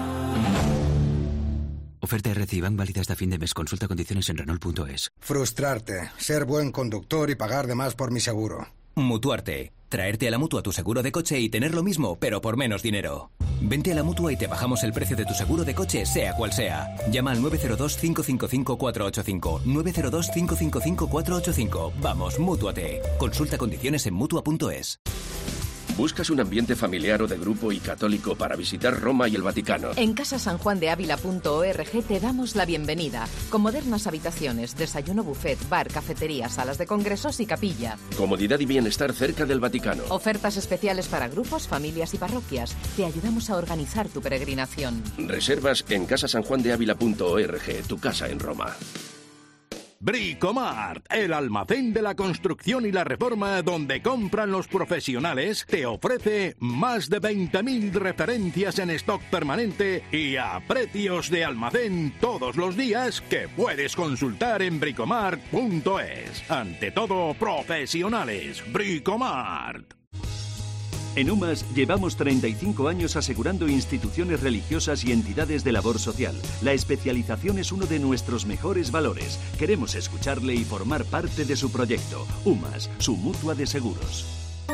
Oferta RC Bank válida hasta fin de mes. Consulta condiciones en Renault.es. Frustrarte, ser buen conductor y pagar de más por mi seguro. Mutuarte. Traerte a la Mutua tu seguro de coche y tener lo mismo, pero por menos dinero. Vente a la Mutua y te bajamos el precio de tu seguro de coche, sea cual sea. Llama al 902-555-485. 902-555-485. Vamos, Mútuate. Consulta condiciones en Mutua.es. ¿Buscas un ambiente familiar o de grupo y católico para visitar Roma y el Vaticano? En casasanjuandeavila.org te damos la bienvenida, con modernas habitaciones, desayuno buffet, bar, cafetería, salas de congresos y capilla. Comodidad y bienestar cerca del Vaticano. Ofertas especiales para grupos, familias y parroquias. Te ayudamos a organizar tu peregrinación. Reservas en casasanjuandeavila.org, tu casa en Roma. Bricomart, el almacén de la construcción y la reforma donde compran los profesionales, te ofrece más de 20.000 referencias en stock permanente y a precios de almacén todos los días que puedes consultar en bricomart.es. Ante todo, profesionales. Bricomart. En UMAS llevamos 35 años asegurando instituciones religiosas y entidades de labor social. La especialización es uno de nuestros mejores valores. Queremos escucharle y formar parte de su proyecto. UMAS, su mutua de seguros.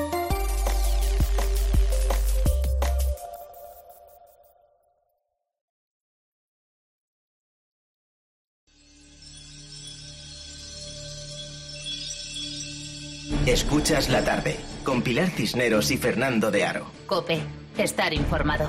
Escuchas la tarde, con Pilar Cisneros y Fernando de Aro. COPE, estar informado.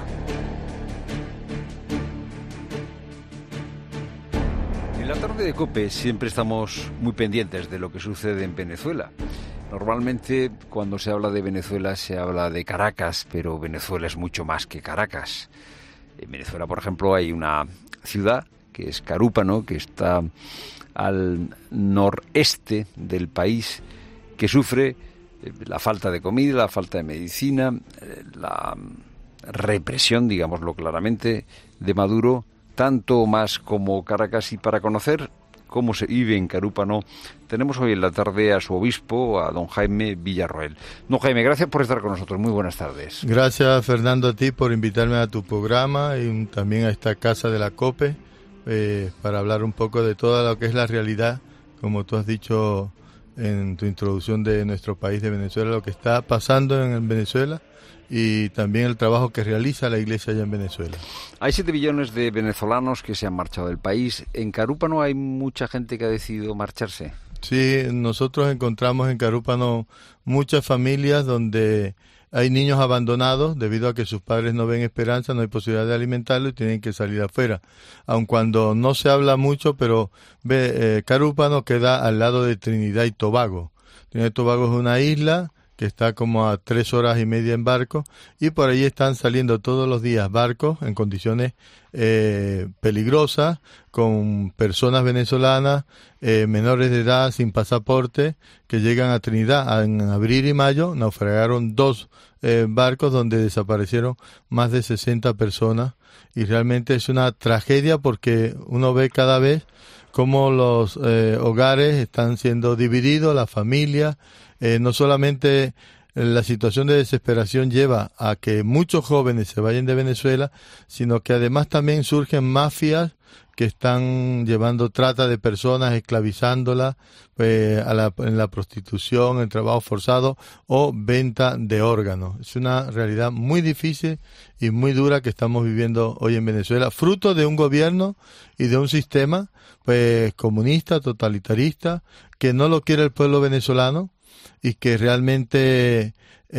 En la tarde de COPE siempre estamos muy pendientes de lo que sucede en Venezuela. Normalmente cuando se habla de Venezuela se habla de Caracas, pero Venezuela es mucho más que Caracas. En Venezuela, por ejemplo, hay una ciudad que es Carúpano, que está al noreste del país, que sufre la falta de comida, la falta de medicina, la represión, digámoslo claramente, de Maduro, tanto más como Caracas. Y para conocer cómo se vive en Carúpano, tenemos hoy en la tarde a su obispo, a don Jaime Villarroel. Don Jaime, gracias por estar con nosotros. Muy buenas tardes. Gracias, Fernando, a ti por invitarme a tu programa y también a esta casa de la COPE para hablar un poco de toda lo que es la realidad, como tú has dicho en tu introducción, de nuestro país de Venezuela, lo que está pasando en Venezuela y también el trabajo que realiza la Iglesia allá en Venezuela. Hay 7 millones de venezolanos que se han marchado del país. ¿En Carúpano hay mucha gente que ha decidido marcharse? Sí, nosotros encontramos en Carúpano muchas familias donde hay niños abandonados debido a que sus padres no ven esperanza, no hay posibilidad de alimentarlos y tienen que salir afuera. Aun cuando no se habla mucho, pero Carúpano queda al lado de Trinidad y Tobago. Trinidad y Tobago es una isla que está como a 3 horas y media en barco, y por ahí están saliendo todos los días barcos en condiciones peligrosas, con personas venezolanas, menores de edad, sin pasaporte, que llegan a Trinidad. En abril y mayo naufragaron 2 barcos donde desaparecieron más de 60 personas, y realmente es una tragedia porque uno ve cada vez cómo los hogares están siendo divididos, las familias. No solamente la situación de desesperación lleva a que muchos jóvenes se vayan de Venezuela, sino que además también surgen mafias que están llevando trata de personas, esclavizándolas en la prostitución, en trabajo forzado o venta de órganos. Es una realidad muy difícil y muy dura que estamos viviendo hoy en Venezuela, fruto de un gobierno y de un sistema comunista, totalitarista, que no lo quiere el pueblo venezolano y que realmente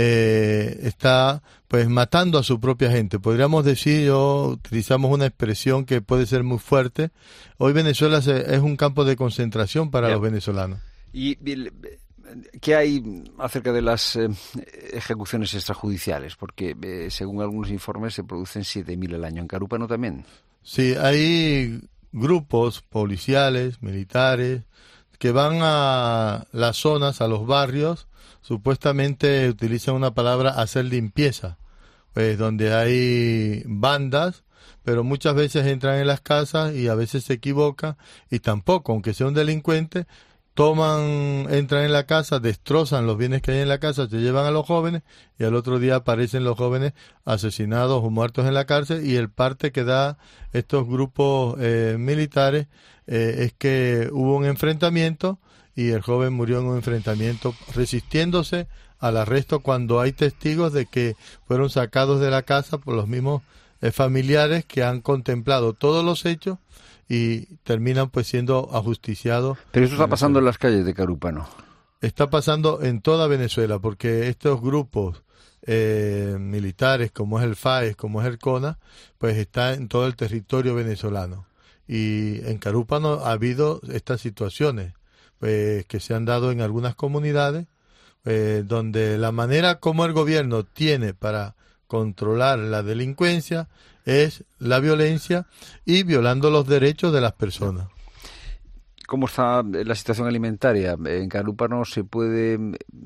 está matando a su propia gente. Podríamos decir, utilizamos una expresión que puede ser muy fuerte. Hoy Venezuela es un campo de concentración para los venezolanos. ¿Y qué hay acerca de las ejecuciones extrajudiciales? Porque según algunos informes se producen 7.000 al año. ¿En Carúpano también? Sí, hay grupos policiales, militares, que van a las zonas, a los barrios, supuestamente utilizan una palabra, hacer limpieza, donde hay bandas, pero muchas veces entran en las casas y a veces se equivocan, y tampoco, aunque sea un delincuente, entran en la casa, destrozan los bienes que hay en la casa, se llevan a los jóvenes y al otro día aparecen los jóvenes asesinados o muertos en la cárcel, y el parte que da estos grupos militares es que hubo un enfrentamiento y el joven murió en un enfrentamiento resistiéndose al arresto cuando hay testigos de que fueron sacados de la casa por los mismos familiares que han contemplado todos los hechos y terminan pues siendo ajusticiados. Pero eso está pasando en las calles de Carúpano. Está pasando en toda Venezuela, porque estos grupos militares, como es el FAES, como es el CONA, pues está en todo el territorio venezolano. Y en Carúpano ha habido estas situaciones pues que se han dado en algunas comunidades, donde la manera como el gobierno tiene para controlar la delincuencia es la violencia y violando los derechos de las personas. ¿Cómo está la situación alimentaria? ¿En Carúpano se puede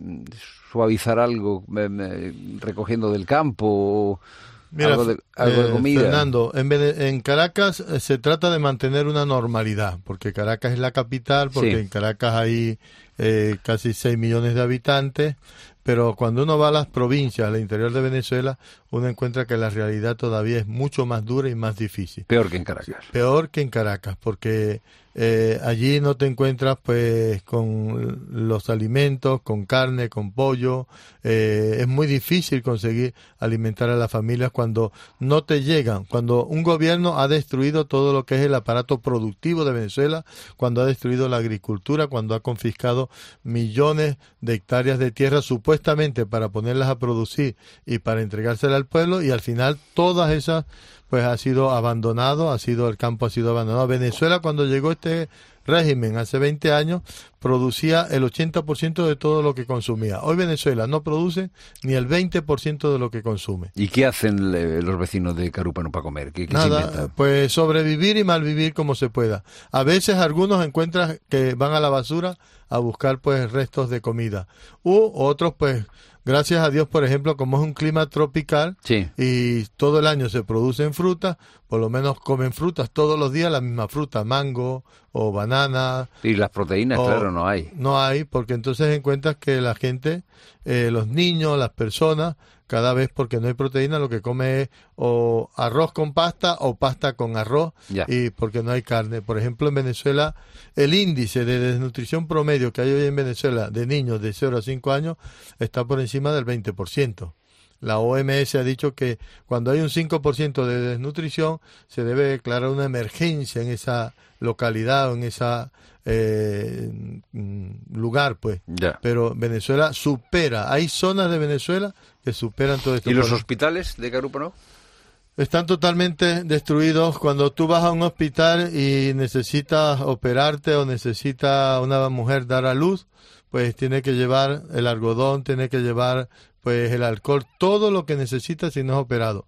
suavizar algo recogiendo del campo? Mira, algo de comida. Fernando, en Caracas se trata de mantener una normalidad, porque Caracas es la capital, porque en Caracas hay casi 6 millones de habitantes, pero cuando uno va a las provincias, al interior de Venezuela, uno encuentra que la realidad todavía es mucho más dura y más difícil. Peor que en Caracas. Peor que en Caracas, porque allí no te encuentras pues con los alimentos, con carne, con pollo. Es muy difícil conseguir alimentar a las familias cuando no te llegan, cuando un gobierno ha destruido todo lo que es el aparato productivo de Venezuela, cuando ha destruido la agricultura, cuando ha confiscado millones de hectáreas de tierra supuestamente para ponerlas a producir y para entregárselas al pueblo, y al final todas esas pues ha sido abandonado, el campo ha sido abandonado. Venezuela, cuando llegó este régimen hace 20 años, producía el 80% de todo lo que consumía. Hoy Venezuela no produce ni el 20% de lo que consume. ¿Y qué hacen los vecinos de Carúpano para comer? ¿Qué se inventan? Pues sobrevivir y malvivir como se pueda. A veces algunos encuentran que van a la basura a buscar pues restos de comida. U otros pues, gracias a Dios, por ejemplo, como es un clima tropical y todo el año se producen frutas, por lo menos comen frutas todos los días, la misma fruta, mango o banana. Y las proteínas, claro, no hay. No hay, porque entonces encuentras que la gente, los niños, las personas, cada vez porque no hay proteína, lo que come es o arroz con pasta o pasta con arroz, y porque no hay carne. Por ejemplo, en Venezuela, el índice de desnutrición promedio que hay hoy en Venezuela de niños de 0 a 5 años está por encima del 20%. La OMS ha dicho que cuando hay un 5% de desnutrición se debe declarar una emergencia en esa localidad o en esa lugar, pues. Pero Venezuela supera, hay zonas de Venezuela que superan todo esto. ¿Y los hospitales de Carúpano? Están totalmente destruidos. Cuando tú vas a un hospital y necesitas operarte o necesita una mujer dar a luz, pues tiene que llevar el algodón, tiene que llevar pues el alcohol, todo lo que necesita si no es operado.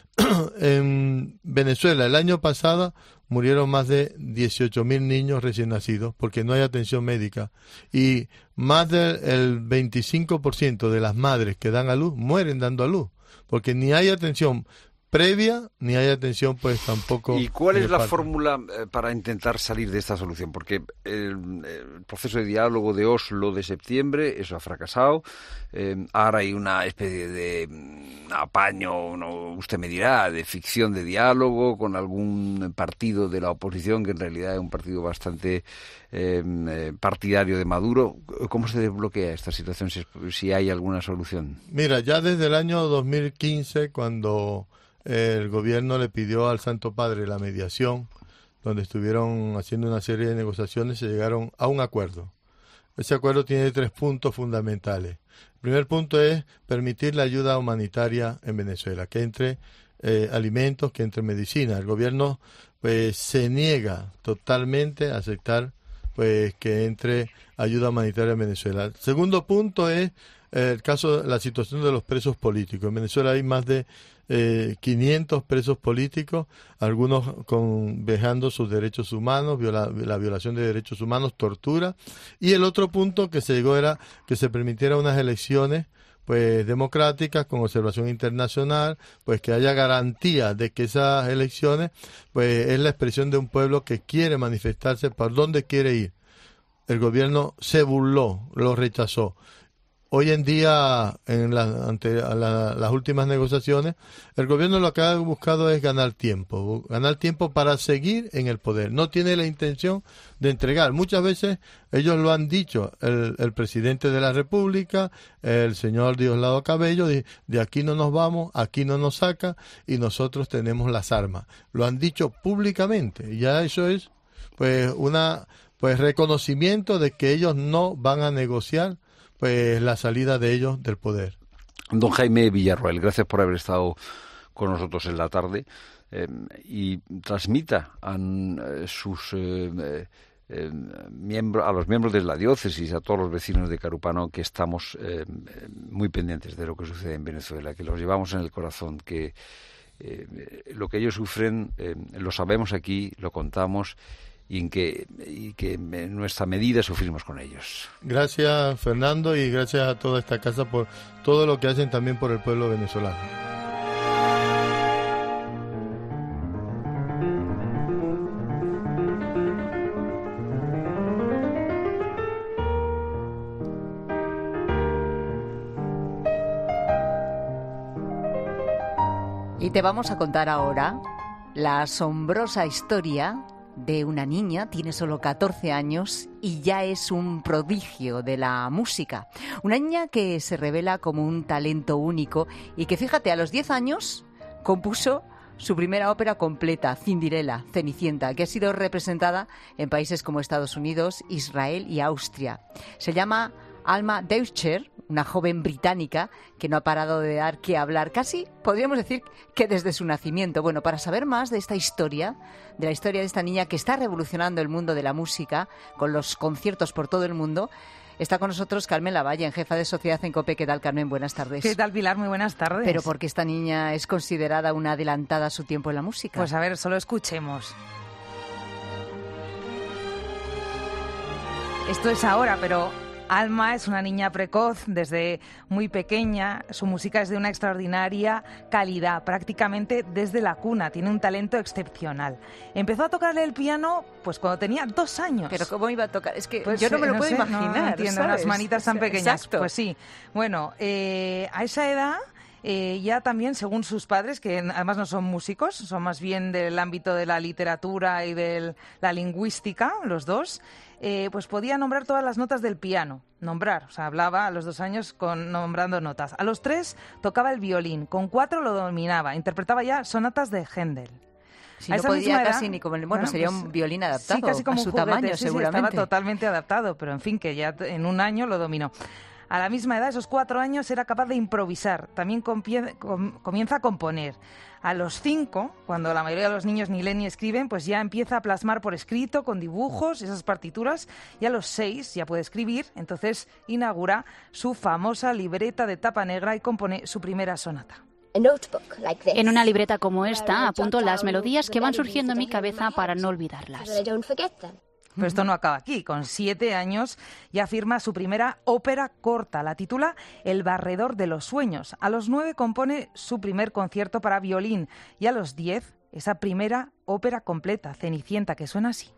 En Venezuela el año pasado murieron más de 18.000 niños recién nacidos porque no hay atención médica, y más del 25% de las madres que dan a luz mueren dando a luz porque ni hay atención previa ni hay atención pues tampoco. ¿Y cuál es la fórmula para intentar salir de esta solución? Porque el proceso de diálogo de Oslo de septiembre, eso ha fracasado. Ahora hay una especie de apaño, no, usted me dirá, de ficción de diálogo con algún partido de la oposición que en realidad es un partido bastante partidario de Maduro. ¿Cómo se desbloquea esta situación si hay alguna solución? Mira, ya desde el año 2015, cuando el gobierno le pidió al Santo Padre la mediación, donde estuvieron haciendo una serie de negociaciones, se llegaron a un acuerdo. Ese acuerdo tiene 3 puntos fundamentales. El primer punto es permitir la ayuda humanitaria en Venezuela, que entre alimentos, que entre medicina. El gobierno pues se niega totalmente a aceptar pues que entre ayuda humanitaria en Venezuela. El segundo punto es la situación de los presos políticos. En Venezuela hay más de 500 presos políticos, algunos vejando sus derechos humanos, la violación de derechos humanos, tortura. Y el otro punto que se llegó era que se permitiera unas elecciones pues democráticas con observación internacional, pues que haya garantía de que esas elecciones pues es la expresión de un pueblo que quiere manifestarse por dónde quiere ir. El gobierno se burló, lo rechazó. hoy en día, ante las últimas negociaciones, el gobierno lo que ha buscado es ganar tiempo para seguir en el poder. No tiene la intención de entregar. Muchas veces ellos lo han dicho, el presidente de la República, el señor Diosdado Cabello, de aquí no nos vamos, aquí no nos saca y nosotros tenemos las armas. Lo han dicho públicamente y ya eso es pues reconocimiento de que ellos no van a negociar pues la salida de ellos del poder. Don Jaime Villarroel, gracias por haber estado con nosotros en la tarde y transmita a sus a los miembros de la diócesis, a todos los vecinos de Carúpano, que estamos muy pendientes de lo que sucede en Venezuela, que los llevamos en el corazón, que lo que ellos sufren lo sabemos aquí, lo contamos y que en nuestra medida sufrimos con ellos. Gracias, Fernando, y gracias a toda esta casa por todo lo que hacen también por el pueblo venezolano. Y te vamos a contar ahora la asombrosa historia de una niña, tiene solo 14 años y ya es un prodigio de la música. Una niña que se revela como un talento único y que, fíjate, a los 10 años compuso su primera ópera completa, Cinderella, Cenicienta, que ha sido representada en países como Estados Unidos, Israel y Austria. Se llama Alma Deutscher, una joven británica que no ha parado de dar que hablar, casi podríamos decir que desde su nacimiento. Bueno, para saber más de esta historia, de la historia de esta niña que está revolucionando el mundo de la música con los conciertos por todo el mundo, está con nosotros Carmen Lavalle, jefa de Sociedad en COPE. ¿Qué tal, Carmen? Buenas tardes. ¿Qué tal, Pilar? Muy buenas tardes. ¿Pero por qué esta niña es considerada una adelantada a su tiempo en la música? Pues a ver, solo escuchemos. Esto es ahora, pero Alma es una niña precoz desde muy pequeña. Su música es de una extraordinaria calidad, prácticamente desde la cuna. Tiene un talento excepcional. Empezó a tocarle el piano pues cuando tenía 2 años. ¿Pero cómo iba a tocar? Es que pues, yo no me lo puedo imaginar. No entiendo, ¿sabes? Unas manitas tan pequeñas. Exacto. Pues sí. Bueno, a esa edad ya también, según sus padres, que además no son músicos, son más bien del ámbito de la literatura y de la lingüística, los dos, pues podía nombrar todas las notas del piano. Nombrar, o sea, hablaba a los 2 años nombrando notas. A los 3 tocaba el violín, con 4 lo dominaba, interpretaba ya sonatas de Händel. Si no podía casi ni como... Bueno, sería pues, un violín adaptado, sí, casi como a su un juguete, tamaño, sí, seguramente. Sí, estaba totalmente adaptado, pero en fin, que ya en 1 año lo dominó. A la misma edad, esos 4 años, era capaz de improvisar. También comienza a componer. A los 5, cuando la mayoría de los niños ni leen ni escriben, pues ya empieza a plasmar por escrito, con dibujos, esas partituras. Y a los 6 ya puede escribir. Entonces inaugura su famosa libreta de tapa negra y compone su primera sonata. En una libreta como esta apunto las melodías que van surgiendo en mi cabeza para no olvidarlas. Pero esto no acaba aquí. Con 7 años ya firma su primera ópera corta. La titula El barredor de los sueños. A los 9 compone su primer concierto para violín. Y a los 10, esa primera ópera completa, Cenicienta, que suena así.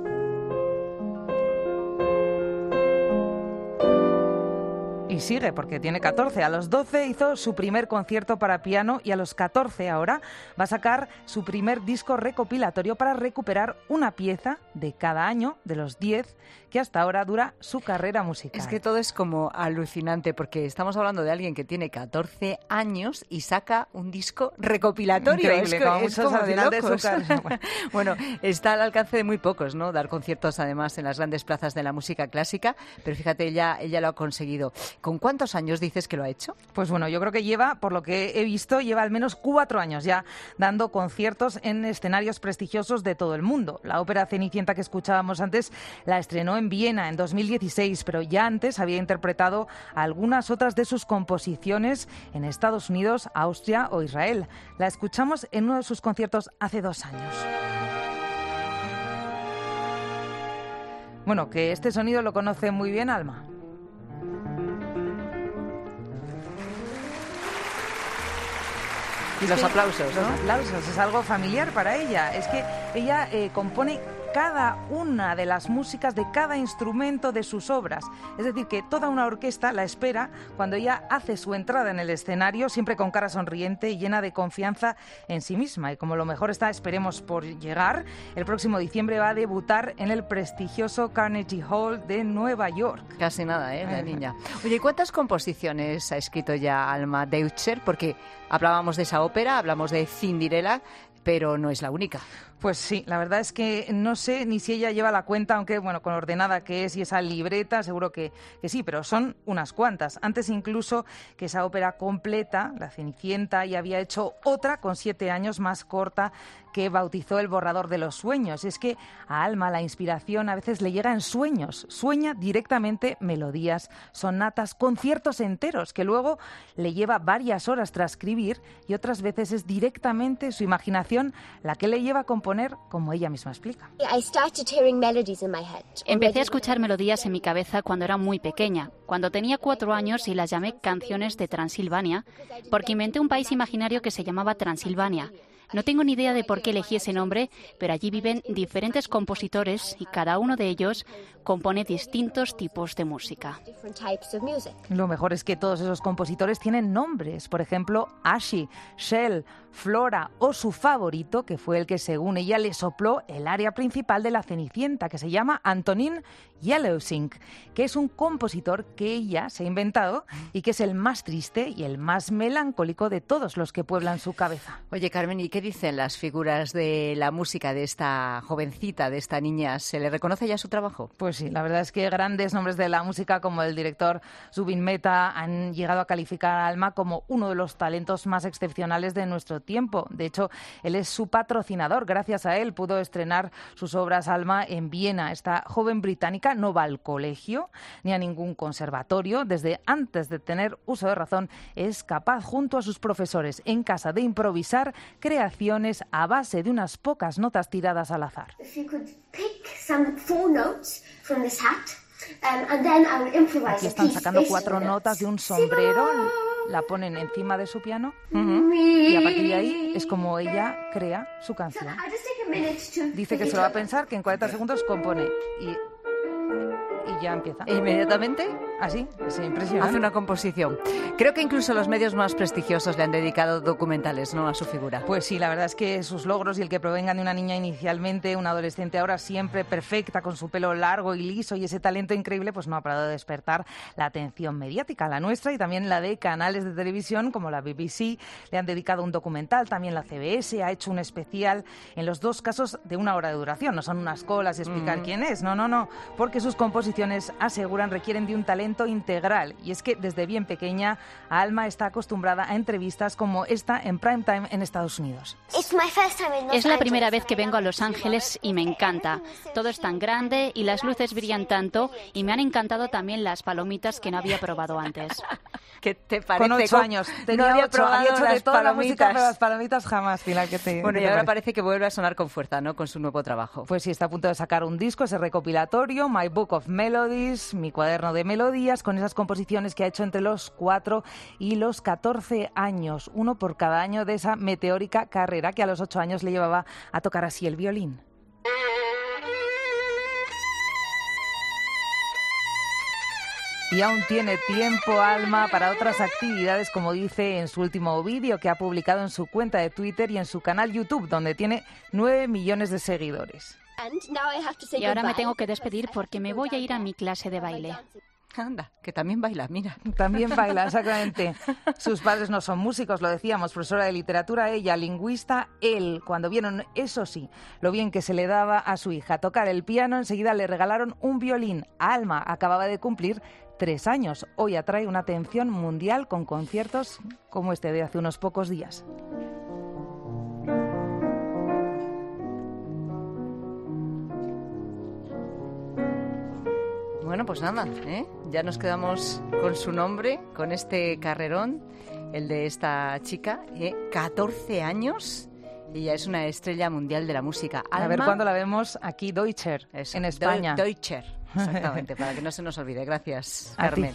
Y sigue, porque tiene 14. A los 12 hizo su primer concierto para piano y a los 14 ahora va a sacar su primer disco recopilatorio para recuperar una pieza de cada año de los 10 que hasta ahora dura su carrera musical. Es que todo es como alucinante, porque estamos hablando de alguien que tiene 14 años y saca un disco recopilatorio. Increíble, como muchos al final de su carrera. Bueno, está al alcance de muy pocos, ¿no? Dar conciertos, además, en las grandes plazas de la música clásica, pero fíjate, ella lo ha conseguido. ¿Con cuántos años dices que lo ha hecho? Pues bueno, yo creo que lleva, por lo que he visto, lleva al menos 4 años ya dando conciertos en escenarios prestigiosos de todo el mundo. La ópera Cenicienta que escuchábamos antes la estrenó en Viena en 2016, pero ya antes había interpretado algunas otras de sus composiciones en Estados Unidos, Austria o Israel. La escuchamos en uno de sus conciertos hace 2 años. Bueno, que este sonido lo conoce muy bien Alma. Y los aplausos, ¿no? Los aplausos, es algo familiar para ella. Es que ella compone cada una de las músicas de cada instrumento de sus obras. Es decir, que toda una orquesta la espera cuando ella hace su entrada en el escenario, siempre con cara sonriente y llena de confianza en sí misma. Y como lo mejor está, esperemos, por llegar, el próximo diciembre va a debutar en el prestigioso Carnegie Hall de Nueva York. Casi nada, la niña. Oye, ¿cuántas composiciones ha escrito ya Alma Deutscher? Porque hablábamos de esa ópera, hablamos de Cinderella, pero no es la única. Pues sí, la verdad es que no sé ni si ella lleva la cuenta, aunque bueno, con lo ordenada que es y esa libreta, seguro que sí, pero son unas cuantas. Antes incluso que esa ópera completa, La Cenicienta, y había hecho otra con 7 años más corta que bautizó El borrador de los sueños. Es que a Alma la inspiración a veces le llega en sueños, sueña directamente melodías, sonatas, conciertos enteros que luego le lleva varias horas transcribir y otras veces es directamente su imaginación la que le lleva a componer, como ella misma explica. Empecé a escuchar melodías en mi cabeza cuando era muy pequeña, cuando tenía 4 años, y las llamé Canciones de Transilvania, porque inventé un país imaginario que se llamaba Transilvania. No tengo ni idea de por qué elegí ese nombre, pero allí viven diferentes compositores y cada uno de ellos compone distintos tipos de música. Lo mejor es que todos esos compositores tienen nombres. Por ejemplo, Ashi, Shell, Flora o su favorito, que fue el que según ella le sopló el área principal de La Cenicienta, que se llama Antonin Yellowsink, que es un compositor que ella se ha inventado y que es el más triste y el más melancólico de todos los que pueblan su cabeza. Oye, Carmen, ¿y qué dicen las figuras de la música de esta jovencita, de esta niña? ¿Se le reconoce ya su trabajo? Pues sí, la verdad es que grandes nombres de la música como el director Zubin Mehta han llegado a calificar a Alma como uno de los talentos más excepcionales de nuestro tiempo. De hecho, él es su patrocinador. Gracias a él pudo estrenar sus obras Alma en Viena. Esta joven británica no va al colegio ni a ningún conservatorio. Desde antes de tener uso de razón, es capaz, junto a sus profesores en casa, de improvisar creaciones a base de unas pocas notas tiradas al azar. Aquí están sacando 4 notas de un sombrero, la ponen encima de su piano y a partir de ahí es como ella crea su canción. Dice que se lo va a pensar, que en 40 segundos compone y ya empieza. ¿E inmediatamente? Así, es impresionante. Hace una composición. Creo que incluso los medios más prestigiosos le han dedicado documentales, ¿no?, a su figura. Pues sí, la verdad es que sus logros y el que provengan de una niña inicialmente, una adolescente ahora siempre perfecta, con su pelo largo y liso y ese talento increíble, pues no ha parado de despertar la atención mediática, la nuestra y también la de canales de televisión como la BBC. Le han dedicado un documental, también la CBS ha hecho un especial, en los 2 casos de 1 hora de duración. No son unas colas y explicar quién es, no, porque sus composiciones, aseguran, requieren de un talento integral. Y es que desde bien pequeña, Alma está acostumbrada a entrevistas como esta en prime time en Estados Unidos. Es la primera vez que vengo a Los Ángeles y me encanta. Todo es tan grande y las luces brillan tanto, y me han encantado también las palomitas que no había probado antes. ¿Qué te parece? Con 8 años. No había probado hecho las de toda la música, palomitas. pero las palomitas jamás, Pilar. Bueno, y ahora parece que vuelve a sonar con fuerza, ¿no?, con su nuevo trabajo. Pues sí, está a punto de sacar un disco, ese recopilatorio, My Book of Melodies, mi cuaderno de melodías, con esas composiciones que ha hecho entre los 4 y los 14 años, 1 por cada año de esa meteórica carrera que a los 8 años le llevaba a tocar así el violín. Y aún tiene tiempo, Alma, para otras actividades, como dice en su último vídeo que ha publicado en su cuenta de Twitter y en su canal YouTube, donde tiene 9 millones de seguidores. Y ahora me tengo que despedir porque me voy a ir a mi clase de baile. Anda, que también baila, mira. También baila, exactamente. Sus padres no son músicos, lo decíamos, profesora de literatura ella, lingüista él. Cuando vieron, eso sí, lo bien que se le daba a su hija tocar el piano, enseguida le regalaron un violín. Alma acababa de cumplir 3 años. Hoy atrae una atención mundial con conciertos como este de hace unos pocos días. Bueno, pues nada, ya nos quedamos con su nombre, con este carrerón, el de esta chica, 14 años, y ya es una estrella mundial de la música. Alma, a ver cuándo la vemos aquí, Deutscher, en España. Deutscher, exactamente, para que no se nos olvide. Gracias, Carmen.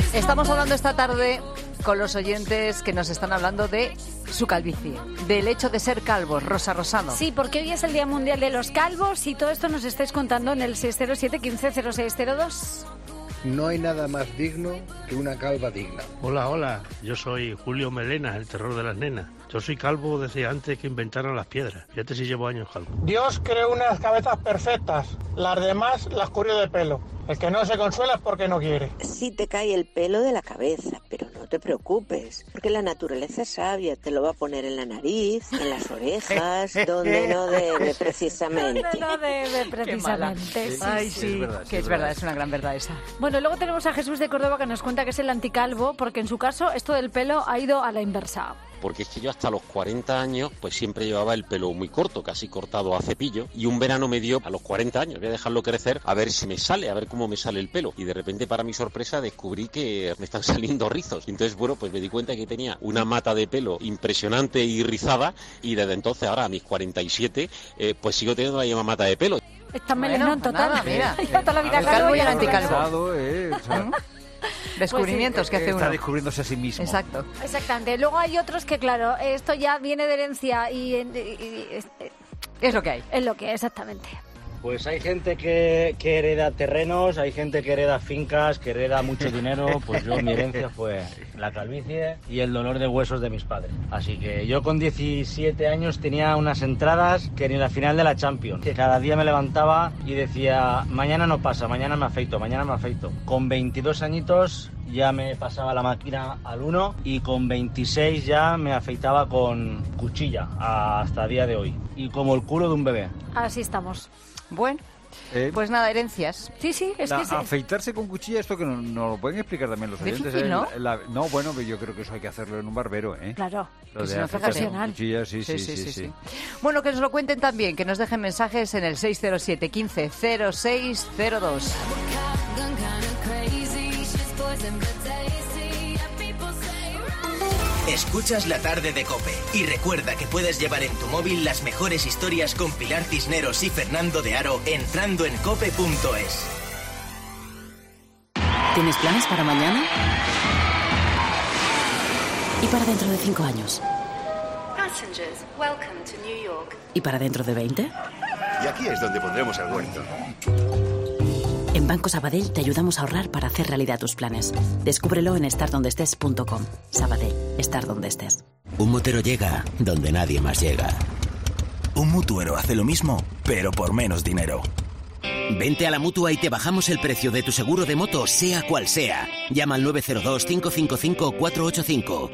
Estamos hablando esta tarde con los oyentes que nos están hablando de su calvicie, del hecho de ser calvos. Rosa Rosano. Sí, porque hoy es el Día Mundial de los Calvos y todo esto nos estáis contando en el 607 15 0602. No hay nada más digno que una calva digna. Hola, yo soy Julio Melena, el terror de las nenas. Yo soy calvo desde antes que inventaron las piedras. Fíjate si llevo años calvo. Dios creó unas cabezas perfectas, las demás las cubrió de pelo. El que no se consuela es porque no quiere. Sí te cae el pelo de la cabeza, pero no te preocupes, porque la naturaleza es sabia, te lo va a poner en la nariz, en las orejas, donde no debe precisamente. Donde no debe precisamente. Ay, sí, es verdad, es una gran verdad esa. Bueno, luego tenemos a Jesús de Córdoba que nos cuenta que es el anticalvo, porque en su caso esto del pelo ha ido a la inversa. Porque es que yo hasta los 40 años pues siempre llevaba el pelo muy corto, casi cortado a cepillo, y un verano me dio a los 40 años, voy a dejarlo crecer a ver si me sale, a ver cómo me sale el pelo, y de repente para mi sorpresa descubrí que me están saliendo rizos, entonces bueno, pues me di cuenta que tenía una mata de pelo impresionante y rizada, y desde entonces ahora a mis 47 pues sigo teniendo la misma mata de pelo. Está meleno en total. Nada, mira. Toda la vida el calvo y el anticalvo. Descubrimientos que hace uno. Está descubriéndose a sí mismo. Exacto. Exactamente. Luego hay otros que, claro, esto ya viene de herencia y es lo que hay. Es lo que hay, exactamente. Pues hay gente que hereda terrenos, hay gente que hereda fincas, que hereda mucho dinero. Pues yo, mi herencia fue la calvicie y el dolor de huesos de mis padres. Así que yo con 17 años tenía unas entradas que ni la final de la Champions. Cada día me levantaba y decía, mañana no pasa, mañana me afeito, mañana me afeito. Con 22 añitos ya me pasaba la máquina al 1 y con 26 ya me afeitaba con cuchilla hasta el día de hoy. Y como el culo de un bebé. Así estamos. Bueno, pues nada, herencias. Sí, es que sí. Afeitarse con cuchilla, esto que nos lo pueden explicar también los oyentes. Difícil, ¿no? No, bueno, yo creo que eso hay que hacerlo en un barbero, ¿eh? Claro. Lo de afeitarse con cuchilla, sí. Bueno, que nos lo cuenten también, que nos dejen mensajes en el 607 15 0602. Escuchas La Tarde de COPE y recuerda que puedes llevar en tu móvil las mejores historias con Pilar Cisneros y Fernando de Aro entrando en cope.es. ¿Tienes planes para mañana? ¿Y para dentro de 5 años? Passengers, welcome to New York. ¿Y para dentro de 20? Y aquí es donde pondremos el huerto. En Banco Sabadell te ayudamos a ahorrar para hacer realidad tus planes. Descúbrelo en estardondestes.com. Sabadell, estar donde estés. Un motero llega donde nadie más llega. Un mutuero hace lo mismo, pero por menos dinero. Vente a la Mutua y te bajamos el precio de tu seguro de moto, sea cual sea. Llama al 902-555-485.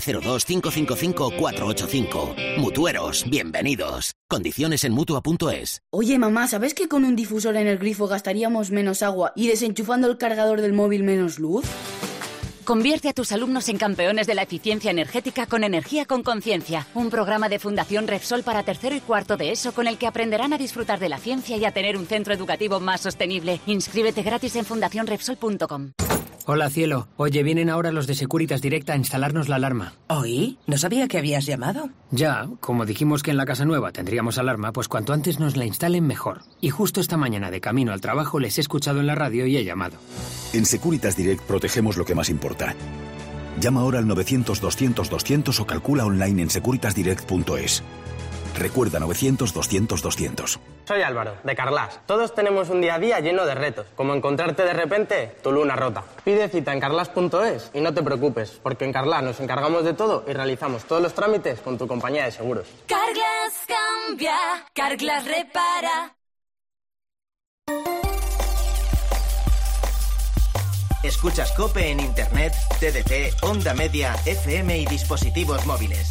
902-555-485. Mutueros, bienvenidos. Condiciones en Mutua.es. Oye, mamá, ¿sabes que con un difusor en el grifo gastaríamos menos agua y desenchufando el cargador del móvil menos luz? Convierte a tus alumnos en campeones de la eficiencia energética con Energía con Conciencia, un programa de Fundación Repsol para tercero y cuarto de ESO con el que aprenderán a disfrutar de la ciencia y a tener un centro educativo más sostenible. Inscríbete gratis en fundacionrepsol.com. Hola, cielo. Oye, vienen ahora los de Securitas Direct a instalarnos la alarma. ¿Oí? No sabía que habías llamado. Ya, como dijimos que en la casa nueva tendríamos alarma, pues cuanto antes nos la instalen mejor. Y justo esta mañana de camino al trabajo les he escuchado en la radio y he llamado. En Securitas Direct protegemos lo que más importa. Llama ahora al 900-200-200 o calcula online en securitasdirect.es. Recuerda 900-200-200. Soy Álvaro, de Carglass. Todos tenemos un día a día lleno de retos, como encontrarte de repente tu luna rota. Pide cita en carglass.es y no te preocupes, porque en Carglass nos encargamos de todo y realizamos todos los trámites con tu compañía de seguros. Carglass cambia, Carglass repara. Escuchas COPE en Internet, TDT, Onda Media, FM y dispositivos móviles.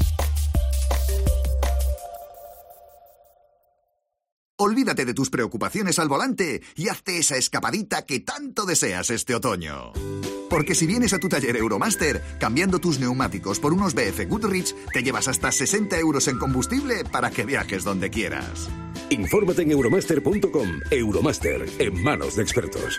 Olvídate de tus preocupaciones al volante y hazte esa escapadita que tanto deseas este otoño. Porque si vienes a tu taller Euromaster, cambiando tus neumáticos por unos BF Goodrich, te llevas hasta 60 € en combustible para que viajes donde quieras. Infórmate en euromaster.com. Euromaster, en manos de expertos.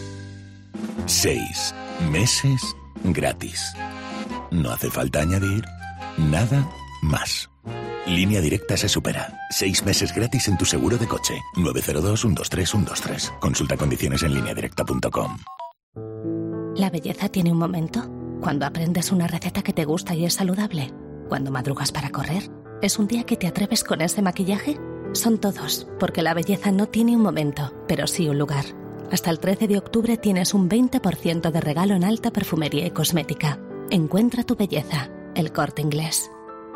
6 meses gratis. No hace falta añadir nada más. Línea Directa se supera. 6 meses gratis en tu seguro de coche. 902-123-123. Consulta condiciones en lineadirecta.com. La belleza tiene un momento. Cuando aprendes una receta que te gusta y es saludable. Cuando madrugas para correr. ¿Es un día que te atreves con ese maquillaje? Son todos, porque la belleza no tiene un momento, pero sí un lugar. Hasta el 13 de octubre tienes un 20% de regalo en alta perfumería y cosmética. Encuentra tu belleza. El Corte Inglés.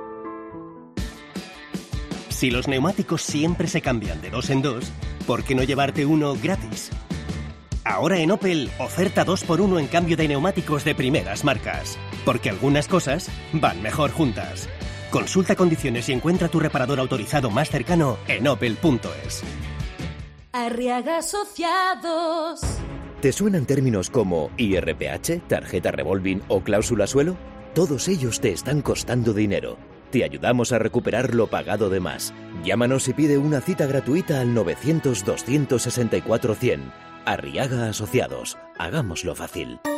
Si los neumáticos siempre se cambian de 2 en 2, ¿por qué no llevarte uno gratis? Ahora en Opel, oferta 2x1 en cambio de neumáticos de primeras marcas. Porque algunas cosas van mejor juntas. Consulta condiciones y encuentra tu reparador autorizado más cercano en opel.es. Arriaga Asociados. ¿Te suenan términos como IRPH, tarjeta revolving o cláusula suelo? Todos ellos te están costando dinero. Te ayudamos a recuperar lo pagado de más. Llámanos y pide una cita gratuita al 900-264-100. Arriaga Asociados. Hagámoslo fácil.